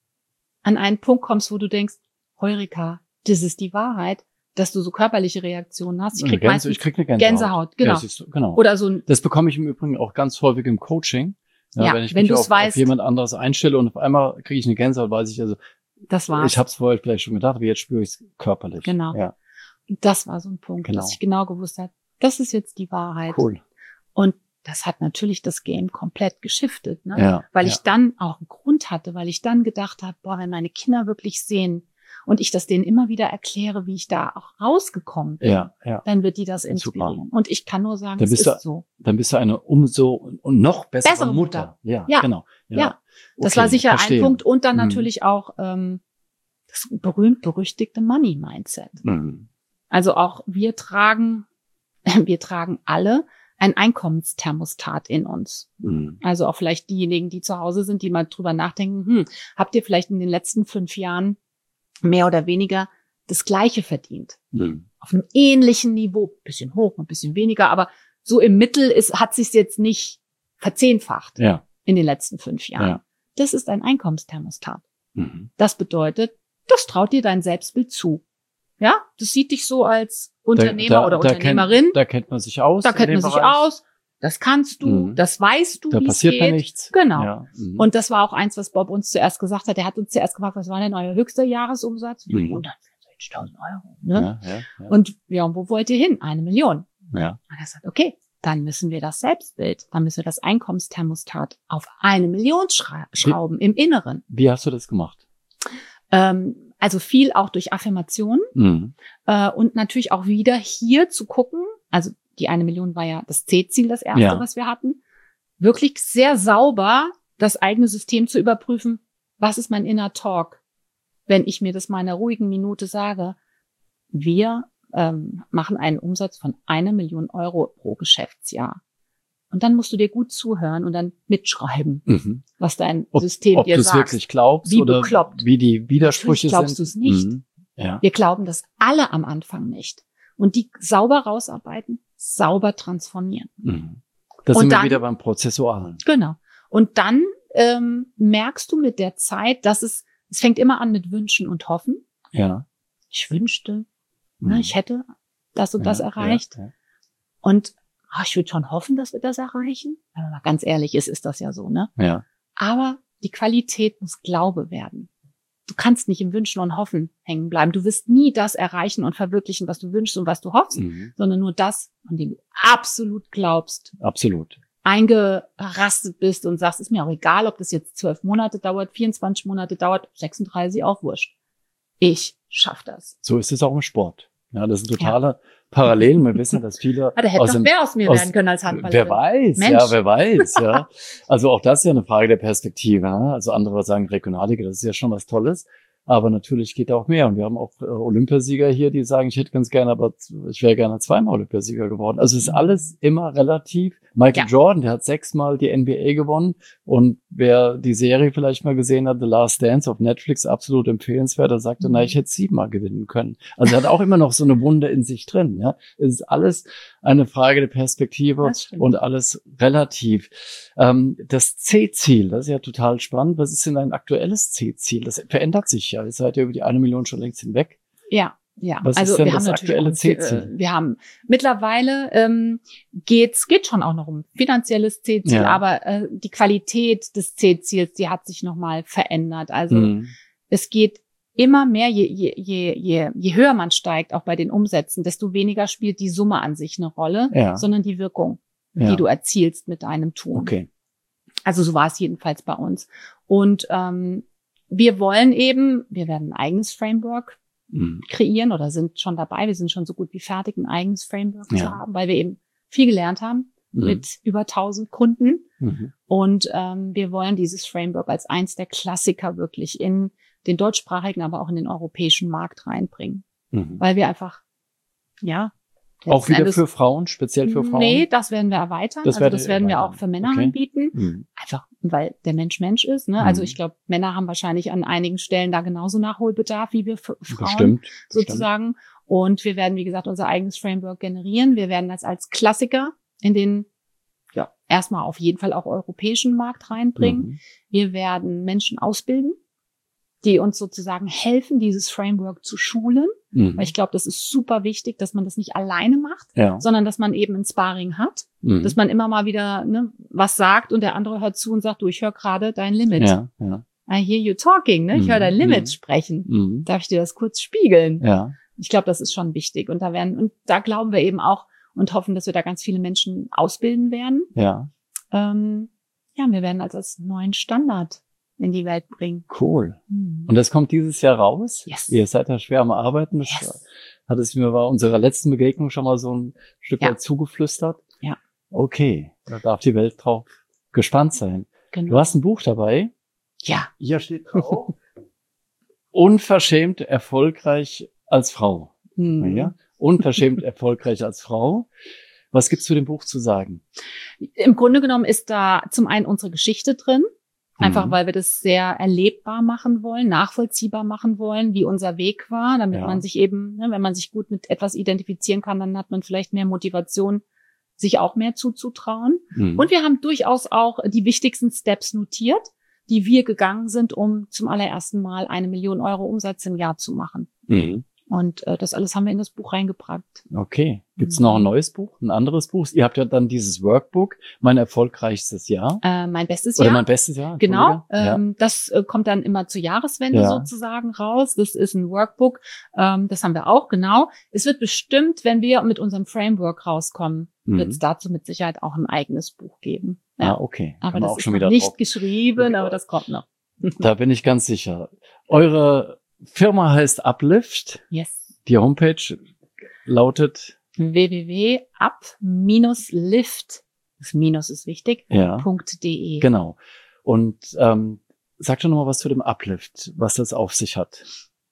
an einen Punkt kommst, wo du denkst, Heureka, das ist die Wahrheit, dass du so körperliche Reaktionen hast. Ich krieg Gänse, meistens ich krieg eine Gänsehaut. Gänsehaut, genau. Ja, siehst du, genau. Oder so ein, Das bekomme ich im Übrigen auch ganz häufig im Coaching. Ja, Ja, wenn ich wenn mich du's auf, weißt. auf jemand anderes einstelle und auf einmal kriege ich eine Gänsehaut, weiß ich also, das war's. ich habe es vorher vielleicht schon gedacht, aber jetzt spüre ich es körperlich. Genau. Ja, Das war so ein Punkt, Genau. dass ich genau gewusst habe, das ist jetzt die Wahrheit. cool. Und das hat natürlich das Game komplett geschiftet, ne? Ja, Weil ja. ich dann auch einen Grund hatte, weil ich dann gedacht habe, boah, wenn meine Kinder wirklich sehen und ich das denen immer wieder erkläre, wie ich da auch rausgekommen bin, Ja, ja. dann wird die das Super. inspirieren. Und ich kann nur sagen, Dann es bist ist du- so. Dann bist du eine umso und noch bessere, Bessere Mutter. Mutter. Ja, Ja. genau. Ja. Das Okay, war sicher verstehe. ein Punkt. Und dann Mhm. natürlich auch ähm, das berühmt-berüchtigte Money-Mindset. Mhm. Also auch wir tragen, wir tragen alle ein Einkommensthermostat in uns. Mhm. Also auch vielleicht diejenigen, die zu Hause sind, die mal drüber nachdenken, hm, habt ihr vielleicht in den letzten fünf Jahren mehr oder weniger das Gleiche verdient? Mhm. Auf einem ähnlichen Niveau, bisschen hoch, ein bisschen weniger, aber so im Mittel ist, hat sich's jetzt nicht verzehnfacht Ja. in den letzten fünf Jahren. Ja. Das ist ein Einkommensthermostat. Mhm. Das bedeutet, das traut dir dein Selbstbild zu. Ja, das sieht dich so als Unternehmer Da- da- oder da Unternehmerin. Kennt, da kennt man sich aus. Da in kennt dem man sich Bereich. aus. Das kannst du, Mhm. das weißt du, Da wie es passiert geht. mir nichts. Genau. Ja. Mhm. Und das war auch eins, was Bob uns zuerst gesagt hat. Er hat uns zuerst gefragt, was war denn euer höchster Jahresumsatz? Mhm. hundertvierzigtausend Euro. Ne? ja, ja, ja. Und ja, und wo wollt ihr hin? Eine Million. ja. Und er sagt, okay, dann müssen wir das Selbstbild, dann müssen wir das Einkommensthermostat auf eine Million schra schrauben im Inneren. Wie hast du das gemacht? Ähm, also viel auch durch Affirmationen. Mhm. Äh, und natürlich auch wieder hier zu gucken, also die eine Million war ja das C-Ziel, das erste, Ja. was wir hatten, wirklich sehr sauber das eigene System zu überprüfen, was ist mein inner Talk, wenn ich mir das mal in einer ruhigen Minute sage, wir ähm, machen einen Umsatz von einer Million Euro pro Geschäftsjahr. Und dann musst du dir gut zuhören und dann mitschreiben, Mhm. was dein Ob, System ob dir du es sagt. wirklich glaubst Wie oder bekloppt. wie die Widersprüche Natürlich glaubst sind. du es nicht. Mhm. Ja. Wir glauben das alle am Anfang nicht. Und die sauber rausarbeiten, sauber transformieren. Mhm. Da Und sind wir dann- wieder beim Prozessualen. Genau. Und dann ähm, merkst du mit der Zeit, dass es, es fängt immer an mit Wünschen und Hoffen. Ja. Ich wünschte, Mhm. ne, ich hätte das und das Ja, erreicht. Ja, ja. Und ah, ich würde schon hoffen, dass wir das erreichen. Wenn man mal ganz ehrlich ist, ist das ja so, ne? ja. Aber die Qualität muss Glaube werden. Du kannst nicht im Wünschen und Hoffen hängen bleiben. Du wirst nie das erreichen und verwirklichen, was du wünschst und was du hoffst, Mhm. sondern nur das, an dem du absolut glaubst, Absolut. eingerastet bist und sagst, ist mir auch egal, ob das jetzt zwölf Monate dauert, vierundzwanzig Monate dauert, sechsunddreißig, auch wurscht. Ich schaff das. So ist es auch im Sport. Ja, das sind totale Parallelen. Wir wissen, dass viele Ah, da hätte aus noch dem, mehr aus mir aus- werden können als Handballerin. wer weiß, Mensch. ja, wer weiß, ja. Also auch das ist ja eine Frage der Perspektive. Ne? Also andere sagen Regionalliga, das ist ja schon was Tolles. Aber natürlich geht da auch mehr. Und wir haben auch äh, Olympiasieger hier, die sagen, ich hätte ganz gerne, aber z- ich wäre gerne zweimal Olympiasieger geworden. Also es ist alles immer relativ. Michael Ja. Jordan, der hat sechsmal die N B A gewonnen. Und wer die Serie vielleicht mal gesehen hat, The Last Dance auf Netflix, absolut empfehlenswert, da sagte, Mhm. na, ich hätte siebenmal gewinnen können. Also er hat auch immer noch so eine Wunde in sich drin. Ja, es ist alles eine Frage der Perspektive Das stimmt. und alles relativ. Ähm, das C-Ziel, das ist ja total spannend. Was ist denn ein aktuelles C-Ziel? Das verändert sich ja. Ihr seid ja über die eine Million schon längst hinweg. Ja, ja. Was also ist denn wir das haben natürlich aktuelle auch, ein- C-Ziel? äh, wir haben mittlerweile ähm, geht's geht schon auch noch um finanzielles C-Ziel, Ja. aber äh, die Qualität des C-Ziels, die hat sich nochmal verändert. Also Mhm. es geht immer mehr, je, je, je, je, je höher man steigt, auch bei den Umsätzen, desto weniger spielt die Summe an sich eine Rolle, Ja. sondern die Wirkung, Ja. die du erzielst mit deinem Tun. Okay. Also so war es jedenfalls bei uns. Und ähm, wir wollen eben, wir werden ein eigenes Framework Mhm. kreieren oder sind schon dabei. Wir sind schon so gut wie fertig, ein eigenes Framework Ja. zu haben, weil wir eben viel gelernt haben Mhm. mit über tausend Kunden. Mhm. Und ähm, wir wollen dieses Framework als eins der Klassiker wirklich in den deutschsprachigen, aber auch in den europäischen Markt reinbringen. Mhm. Weil wir einfach, ja. Auch letzten wieder Endes- für Frauen, speziell für Frauen? Nee, das werden wir erweitern. Das also werdet das ihr werden wir erweitern. auch für Männer Okay. anbieten. Mhm. Einfach, weil der Mensch Mensch ist. Ne? Also Mhm. ich glaube, Männer haben wahrscheinlich an einigen Stellen da genauso Nachholbedarf wie wir F- Frauen Bestimmt. sozusagen. Und wir werden, wie gesagt, unser eigenes Framework generieren. Wir werden das als Klassiker in den, ja, erstmal auf jeden Fall auch europäischen Markt reinbringen. Mhm. Wir werden Menschen ausbilden, die uns sozusagen helfen, dieses Framework zu schulen. Mhm. Weil ich glaube, das ist super wichtig, dass man das nicht alleine macht, Ja. sondern dass man eben ein Sparring hat, Mhm. dass man immer mal wieder ne, was sagt und der andere hört zu und sagt, du, ich höre gerade dein Limit. Ja, ja. I hear you talking, ne? Ich höre Mhm. dein Limit Mhm. sprechen. Mhm. Darf ich dir das kurz spiegeln? Ja. Ich glaube, das ist schon wichtig. Und da werden, und da glauben wir eben auch und hoffen, dass wir da ganz viele Menschen ausbilden werden. Ja. Ähm, ja, wir werden also als neuen Standard in die Welt bringen. Cool. Hm. Und das kommt dieses Jahr raus? Yes. Ihr seid da schwer am Arbeiten. Das Yes. hat es mir bei unserer letzten Begegnung schon mal so ein Stück Ja. weit zugeflüstert. Ja. Okay. Da darf die Welt drauf gespannt sein. Genau. Du hast ein Buch dabei. Ja. Hier steht drauf. Unverschämt erfolgreich als Frau. Hm. Ja? Unverschämt erfolgreich als Frau. Was gibt's zu dem Buch zu sagen? Im Grunde genommen ist da zum einen unsere Geschichte drin, einfach Mhm. weil wir das sehr erlebbar machen wollen, nachvollziehbar machen wollen, wie unser Weg war, damit Ja. man sich eben, ne, wenn man sich gut mit etwas identifizieren kann, dann hat man vielleicht mehr Motivation, sich auch mehr zuzutrauen. Mhm. Und wir haben durchaus auch die wichtigsten Steps notiert, die wir gegangen sind, um zum allerersten Mal eine Million Euro Umsatz im Jahr zu machen. Mhm. Und äh, das alles haben wir in das Buch reingepackt. Okay. Gibt's noch ein Mhm. neues Buch, ein anderes Buch? Ihr habt ja dann dieses Workbook, mein erfolgreichstes Jahr. Äh, mein bestes Oder Jahr. mein bestes Jahr. Genau, Entschuldige. Ja. ähm, das äh, kommt dann immer zur Jahreswende Ja. sozusagen raus. Das ist ein Workbook, ähm, das haben wir auch, genau. Es wird bestimmt, wenn wir mit unserem Framework rauskommen, Mhm. wird es dazu mit Sicherheit auch ein eigenes Buch geben. Ah, Ja. okay. Aber Kann man das auch ist schon noch wieder nicht drauf. geschrieben, aber das kommt noch. Da bin ich ganz sicher. Eure Firma heißt Uplift. Yes. Die Homepage lautet, w w w punkt up lift, das Minus ist wichtig, ja, .de. genau. Und ähm, sag doch nochmal was zu dem Uplift, was das auf sich hat.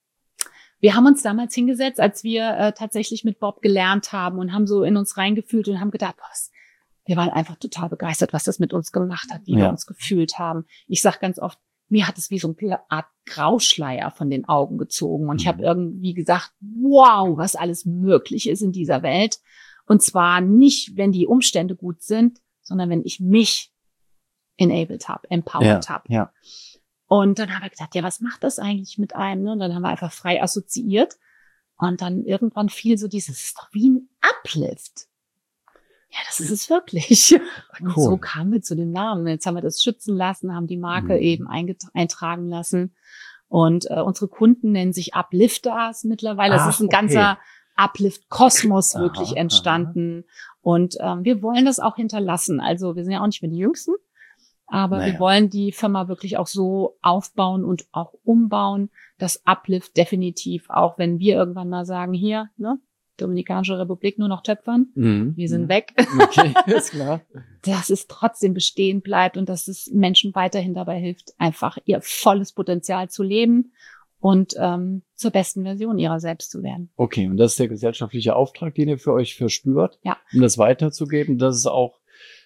Wir haben uns damals hingesetzt, als wir äh, tatsächlich mit Bob gelernt haben und haben so in uns reingefühlt und haben gedacht, was, wir waren einfach total begeistert, was das mit uns gemacht hat, wie Ja. wir uns gefühlt haben. Ich sag ganz oft, mir hat es wie so eine Art Grauschleier von den Augen gezogen und ich Mhm. habe irgendwie gesagt, wow, was alles möglich ist in dieser Welt. Und zwar nicht, wenn die Umstände gut sind, sondern wenn ich mich enabled habe, empowered Ja, habe. ja. Und dann haben wir gedacht, ja, was macht das eigentlich mit einem? Ne? Und dann haben wir einfach frei assoziiert. Und dann irgendwann fiel so dieses, es ist doch wie ein Uplift. Ja, das ist es wirklich. Und Cool. so kamen wir zu dem Namen. Jetzt haben wir das schützen lassen, haben die Marke Mhm. eben einget- eintragen lassen. Und äh, unsere Kunden nennen sich Uplifters mittlerweile. Es Ach, ist ein okay. ganzer Uplift-Kosmos Aha, wirklich aha. entstanden. Und ähm, wir wollen das auch hinterlassen. Also wir sind ja auch nicht mehr die Jüngsten. Aber Naja. wir wollen die Firma wirklich auch so aufbauen und auch umbauen, dass Uplift definitiv, auch wenn wir irgendwann mal sagen, hier, ne, Dominikanische Republik nur noch Töpfern, Mhm. wir sind Mhm. weg, Okay, ist klar. dass es trotzdem bestehen bleibt und dass es Menschen weiterhin dabei hilft, einfach ihr volles Potenzial zu leben und ähm, zur besten Version ihrer selbst zu werden. Okay, und das ist der gesellschaftliche Auftrag, den ihr für euch verspürt, Ja. um das weiterzugeben, dass es auch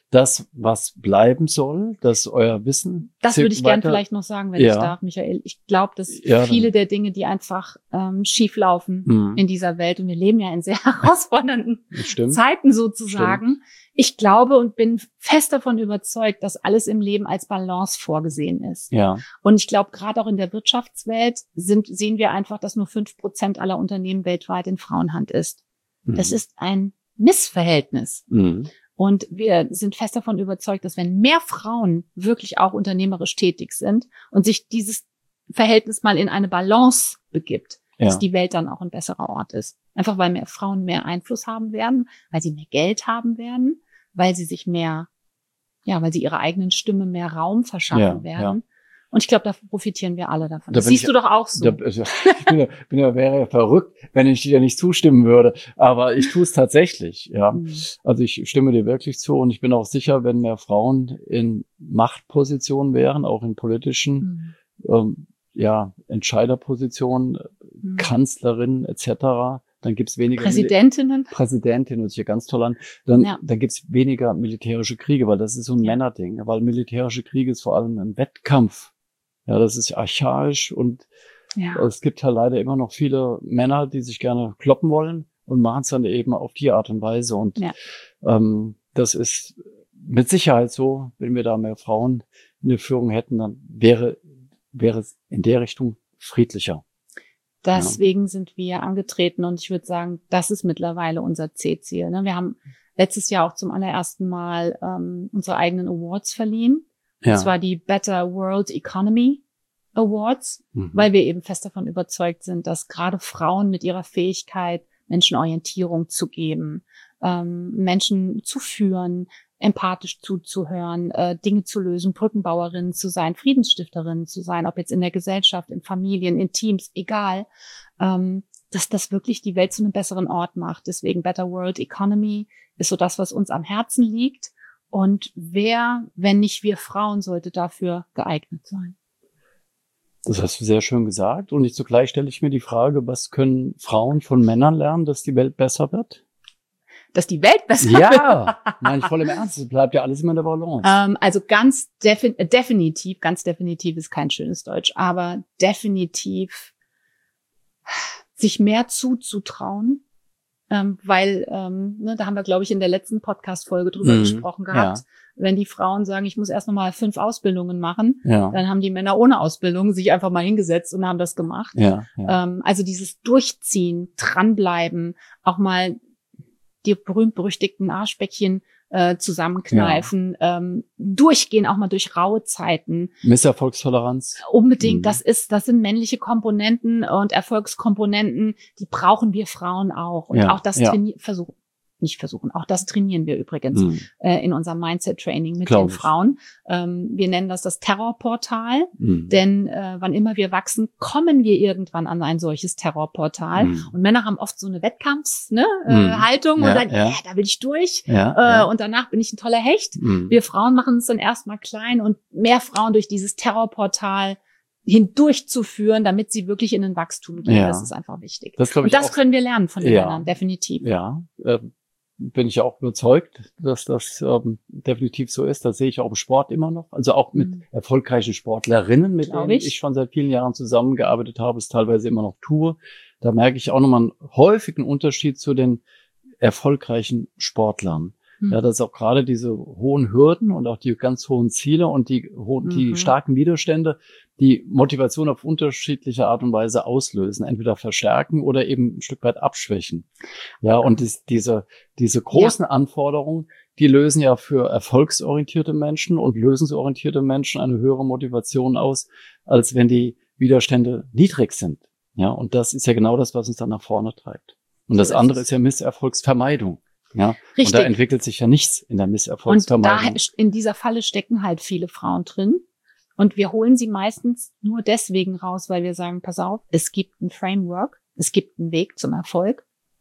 das, was bleiben soll, dass euer Wissen... Das würde ich gerne vielleicht noch sagen, wenn ja. ich darf, Michael. Ich glaube, dass ja, viele der Dinge, die einfach ähm, schief laufen mhm. in dieser Welt, und wir leben ja in sehr herausfordernden Zeiten sozusagen, Stimmt. ich glaube und bin fest davon überzeugt, dass alles im Leben als Balance vorgesehen ist. Ja. Und ich glaube, gerade auch in der Wirtschaftswelt sind, sehen wir einfach, dass nur fünf Prozent aller Unternehmen weltweit in Frauenhand ist. Mhm. Das ist ein Missverhältnis. Mhm. Und wir sind fest davon überzeugt, dass wenn mehr Frauen wirklich auch unternehmerisch tätig sind und sich dieses Verhältnis mal in eine Balance begibt, ja. dass die Welt dann auch ein besserer Ort ist. Einfach weil mehr Frauen mehr Einfluss haben werden, weil sie mehr Geld haben werden, weil sie sich mehr, ja, weil sie ihrer eigenen Stimme mehr Raum verschaffen ja, werden. Ja. Und ich glaube, da profitieren wir alle davon. Da das siehst ich, du doch auch so. Da, also, ich bin ja, bin ja, wäre ja verrückt, wenn ich dir nicht zustimmen würde. Aber ich tue es tatsächlich, ja. Mhm. Also ich stimme dir wirklich zu und ich bin auch sicher, wenn mehr Frauen in Machtpositionen wären, auch in politischen, mhm. ähm, ja, Entscheiderpositionen, mhm. Kanzlerinnen et cetera, dann gibt's weniger Präsidentinnen. Mil- Präsidentin, hört sich ja ganz toll an. Dann, ja. dann gibt's weniger militärische Kriege, weil das ist so ein ja. Männerding. Weil militärische Kriege ist vor allem ein Wettkampf. Ja, das ist archaisch und ja. es gibt ja leider immer noch viele Männer, die sich gerne kloppen wollen und machen es dann eben auf die Art und Weise. Und ja. ähm, das ist mit Sicherheit so, wenn wir da mehr Frauen in der Führung hätten, dann wäre, wäre es in der Richtung friedlicher. Deswegen ja. sind wir angetreten und ich würde sagen, das ist mittlerweile unser C-Ziel. Wir haben letztes Jahr auch zum allerersten Mal ähm, unsere eigenen Awards verliehen. Ja. Und zwar die Better World Economy Awards, mhm. weil wir eben fest davon überzeugt sind, dass gerade Frauen mit ihrer Fähigkeit, Menschen Orientierung zu geben, ähm, Menschen zu führen, empathisch zuzuhören, äh, Dinge zu lösen, Brückenbauerinnen zu sein, Friedensstifterinnen zu sein, ob jetzt in der Gesellschaft, in Familien, in Teams, egal, ähm, dass das wirklich die Welt zu einem besseren Ort macht. Deswegen Better World Economy ist so das, was uns am Herzen liegt. Und wer, wenn nicht wir Frauen, sollte dafür geeignet sein? Das hast du sehr schön gesagt. Und ich zugleich stelle ich mir die Frage, was können Frauen von Männern lernen, dass die Welt besser wird? Dass die Welt besser ja, wird? Ja, meine ich voll im Ernst. Es bleibt ja alles immer in der Balance. Ähm, also ganz defi- definitiv, ganz definitiv ist kein schönes Deutsch, aber definitiv sich mehr zuzutrauen. Ähm, weil, ähm, ne, da haben wir, glaube ich, in der letzten Podcast-Folge drüber mhm. gesprochen gehabt. Ja. Wenn die Frauen sagen, ich muss erst noch mal fünf Ausbildungen machen, ja. dann haben die Männer ohne Ausbildung sich einfach mal hingesetzt und haben das gemacht. Ja, ja. Ähm, also dieses Durchziehen, dranbleiben, auch mal die berühmt-berüchtigten Arschbäckchen äh, zusammenkneifen, ja. ähm, durchgehen, auch mal durch raue Zeiten. Misserfolgstoleranz. Unbedingt, mhm. das ist, das sind männliche Komponenten und Erfolgskomponenten, die brauchen wir Frauen auch. Und ja. auch das ja. trainieren, versuchen, nicht versuchen, auch das trainieren wir übrigens mhm. äh, in unserem Mindset-Training mit Glaub den Frauen. Ähm, wir nennen das das Terrorportal, mhm. denn äh, wann immer wir wachsen, kommen wir irgendwann an ein solches Terrorportal. Mhm. Und Männer haben oft so eine Wettkampfs, ne, äh, mhm. Haltung ja, und sagen, ja. äh, da will ich durch ja, äh, ja. und danach bin ich ein toller Hecht. Mhm. Wir Frauen machen es dann erstmal klein und mehr Frauen durch dieses Terrorportal hindurchzuführen, damit sie wirklich in ein Wachstum gehen. Ja. Das ist einfach wichtig. Das, und das auch, können wir lernen von den ja. Männern, definitiv. Ja, äh, bin ich auch überzeugt, dass das ähm, definitiv so ist. Das sehe ich auch im Sport immer noch. Also auch mit mhm. erfolgreichen Sportlerinnen, mit Glaub denen ich. ich schon seit vielen Jahren zusammengearbeitet habe, es teilweise immer noch tue. Da merke ich auch nochmal einen häufigen Unterschied zu den erfolgreichen Sportlern. Mhm. Ja, dass auch gerade diese hohen Hürden und auch die ganz hohen Ziele und die, ho- die mhm. starken Widerstände die Motivation auf unterschiedliche Art und Weise auslösen, entweder verstärken oder eben ein Stück weit abschwächen. Ja, und dies, diese, diese großen ja. Anforderungen, die lösen ja für erfolgsorientierte Menschen und lösungsorientierte Menschen eine höhere Motivation aus, als wenn die Widerstände niedrig sind. Ja, und das ist ja genau das, was uns dann nach vorne treibt. Und das andere ist ja Misserfolgsvermeidung. Ja, Richtig. Und da entwickelt sich ja nichts in der Misserfolgsvermeidung. Und da, in dieser Falle stecken halt viele Frauen drin. Und wir holen sie meistens nur deswegen raus, weil wir sagen, pass auf, es gibt ein Framework, es gibt einen Weg zum Erfolg.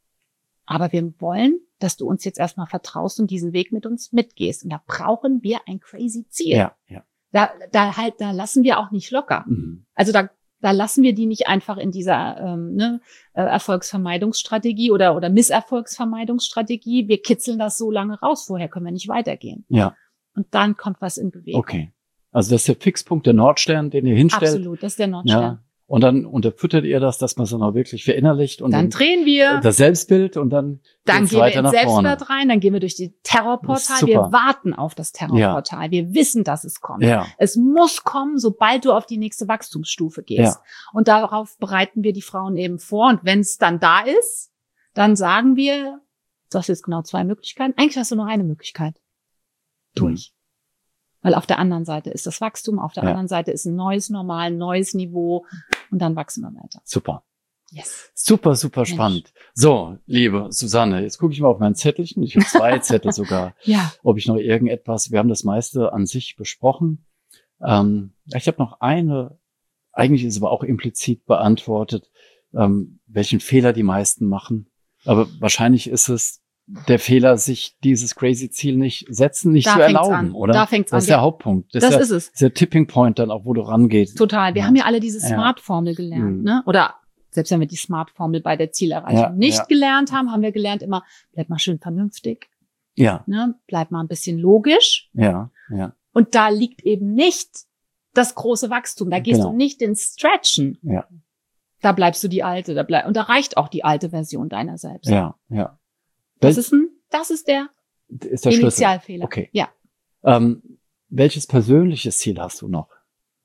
Aber wir wollen, dass du uns jetzt erstmal vertraust und diesen Weg mit uns mitgehst. Und da brauchen wir ein crazy Ziel. Ja, ja. Da, da halt, da lassen wir auch nicht locker. Mhm. Also da Da lassen wir die nicht einfach in dieser ähm, ne, äh, Erfolgsvermeidungsstrategie oder oder Misserfolgsvermeidungsstrategie. Wir kitzeln das so lange raus, vorher können wir nicht weitergehen. Ja. Und dann kommt was in Bewegung. Okay. Also das ist der Fixpunkt, der Nordstern, den ihr hinstellt. Absolut, das ist der Nordstern. Ja. Und dann unterfüttert ihr das, dass man es dann auch wirklich verinnerlicht. Und dann dann drehen wir. Das Selbstbild und dann Dann geht's gehen wir weiter ins nach Selbstwert vorne. rein, dann gehen wir durch die Terrorportal. Wir warten auf das Terrorportal. Ja. Wir wissen, dass es kommt. Ja. Es muss kommen, sobald du auf die nächste Wachstumsstufe gehst. Ja. Und darauf bereiten wir die Frauen eben vor. Und wenn es dann da ist, dann sagen wir, du hast jetzt genau zwei Möglichkeiten. Eigentlich hast du nur eine Möglichkeit. Durch. Mhm. Weil auf der anderen Seite ist das Wachstum, auf der ja. anderen Seite ist ein neues Normal, ein neues Niveau und dann wachsen wir weiter. Super. Yes. Super, super Mensch. Spannend. So, liebe Susanne, jetzt gucke ich mal auf mein Zettelchen. Ich habe zwei Zettel sogar. Ja. Ob ich noch irgendetwas, wir haben das meiste an sich besprochen. Ähm, ich habe noch eine, eigentlich ist es aber auch implizit beantwortet, ähm, welchen Fehler die meisten machen. Aber wahrscheinlich ist es der Fehler, sich dieses crazy Ziel nicht setzen, nicht da zu erlauben, an. oder? Da fängt's das an. ist der Hauptpunkt. Das, das ist, ist der, es. Das ist der Tipping Point dann auch, wo du rangehst. Total. Wir ja. haben ja alle diese Ja. Smart-Formel gelernt, mhm. ne? Oder selbst wenn wir die Smart-Formel bei der Zielerreichung ja, nicht ja. gelernt haben, haben wir gelernt immer, bleib mal schön vernünftig. Ja. Ne? Bleib mal ein bisschen logisch. Ja, ja. Und da liegt eben nicht das große Wachstum. Da gehst genau. du nicht ins Stretchen. Ja. Da bleibst du die alte. Da bleib, und da reicht auch die alte Version deiner selbst. Ja, ja. Das ist ein Das ist der, ist der Initialfehler. Okay. Ja. Ähm, welches persönliches Ziel hast du noch?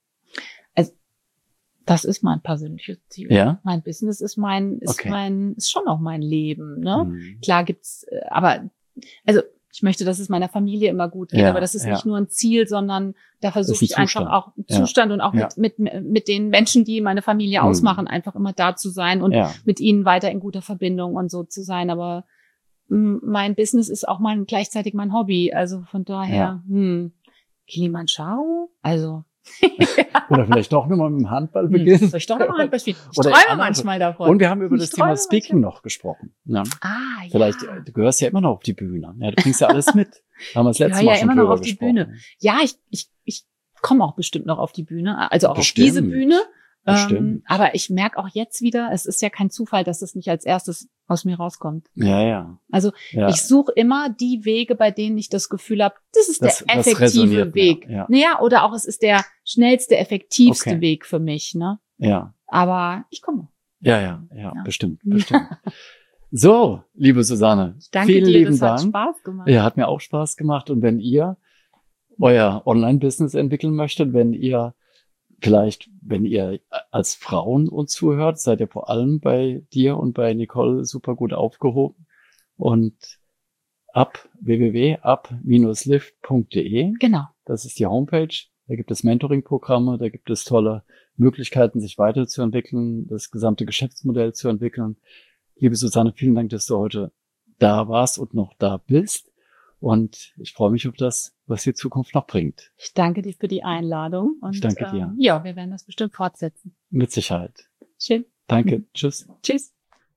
Also, das ist mein persönliches Ziel. Ja. Mein Business ist mein, ist okay. mein, ist schon auch mein Leben, ne? Mhm. Klar gibt's, aber, also, ich möchte, dass es meiner Familie immer gut geht, ja, aber das ist ja. nicht nur ein Ziel, sondern da versuche ich ein einfach auch einen Zustand ja. und auch ja. mit, mit, mit den Menschen, die meine Familie mhm. ausmachen, einfach immer da zu sein und ja. mit ihnen weiter in guter Verbindung und so zu sein, aber mein Business ist auch mein, gleichzeitig mein Hobby. Also von daher, ja. hm, Kilimanjaro? Also. Oder vielleicht doch nochmal mit dem Handball beginnen. Hm, soll ich doch nochmal Handball spielen? Ich Oder träume manchmal davon. Und wir haben über ich das Thema Speaking manchmal. noch gesprochen. Ja. Ah, ja. Vielleicht, du gehörst ja immer noch auf die Bühne. Ja, du bringst ja alles mit. Haben wir das letzte ich Mal ja schon immer noch drüber auf die gesprochen. Bühne. Ja, ich, ich, ich komme auch bestimmt noch auf die Bühne. Also auch bestimmt. auf diese Bühne. Ähm, aber ich merke auch jetzt wieder, es ist ja kein Zufall, dass das nicht als erstes aus mir rauskommt. Ja, ja. Also ja. ich suche immer die Wege, bei denen ich das Gefühl habe, das ist das, der effektive Weg. Ja. Naja, oder auch es ist der schnellste, effektivste okay. Weg für mich. Ne? Ja. Aber ich komme. Ja, ja, ja, ja, bestimmt, bestimmt. So, liebe Susanne, ich danke vielen dir, lieben das Dank. hat Spaß gemacht. Ja, hat mir auch Spaß gemacht. Und wenn ihr euer Online-Business entwickeln möchtet, wenn ihr vielleicht, wenn ihr als Frauen uns zuhört, seid ihr vor allem bei dir und bei Nicole super gut aufgehoben. Und ab w w w punkt ab Bindestrich lift punkt d e. Genau. Das ist die Homepage. Da gibt es Mentoring-Programme, da gibt es tolle Möglichkeiten, sich weiterzuentwickeln, das gesamte Geschäftsmodell zu entwickeln. Liebe Susanne, vielen Dank, dass du heute da warst und noch da bist. Und ich freue mich auf das, was die Zukunft noch bringt. Ich danke dir für die Einladung. Und, ich danke dir. Ähm, ja, wir werden das bestimmt fortsetzen. Mit Sicherheit. Schön. Danke. Mhm. Tschüss. Tschüss.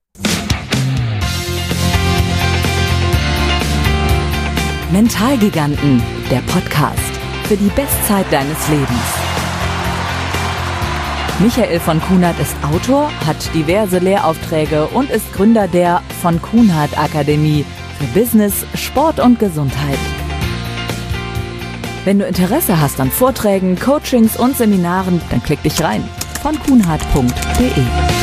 Mentalgiganten, der Podcast für die Bestzeit deines Lebens. Michael von Kuhnert ist Autor, hat diverse Lehraufträge und ist Gründer der von Kuhnert Akademie für Business, Sport und Gesundheit. Wenn du Interesse hast an Vorträgen, Coachings und Seminaren, dann klick dich rein. von kuhnert punkt d e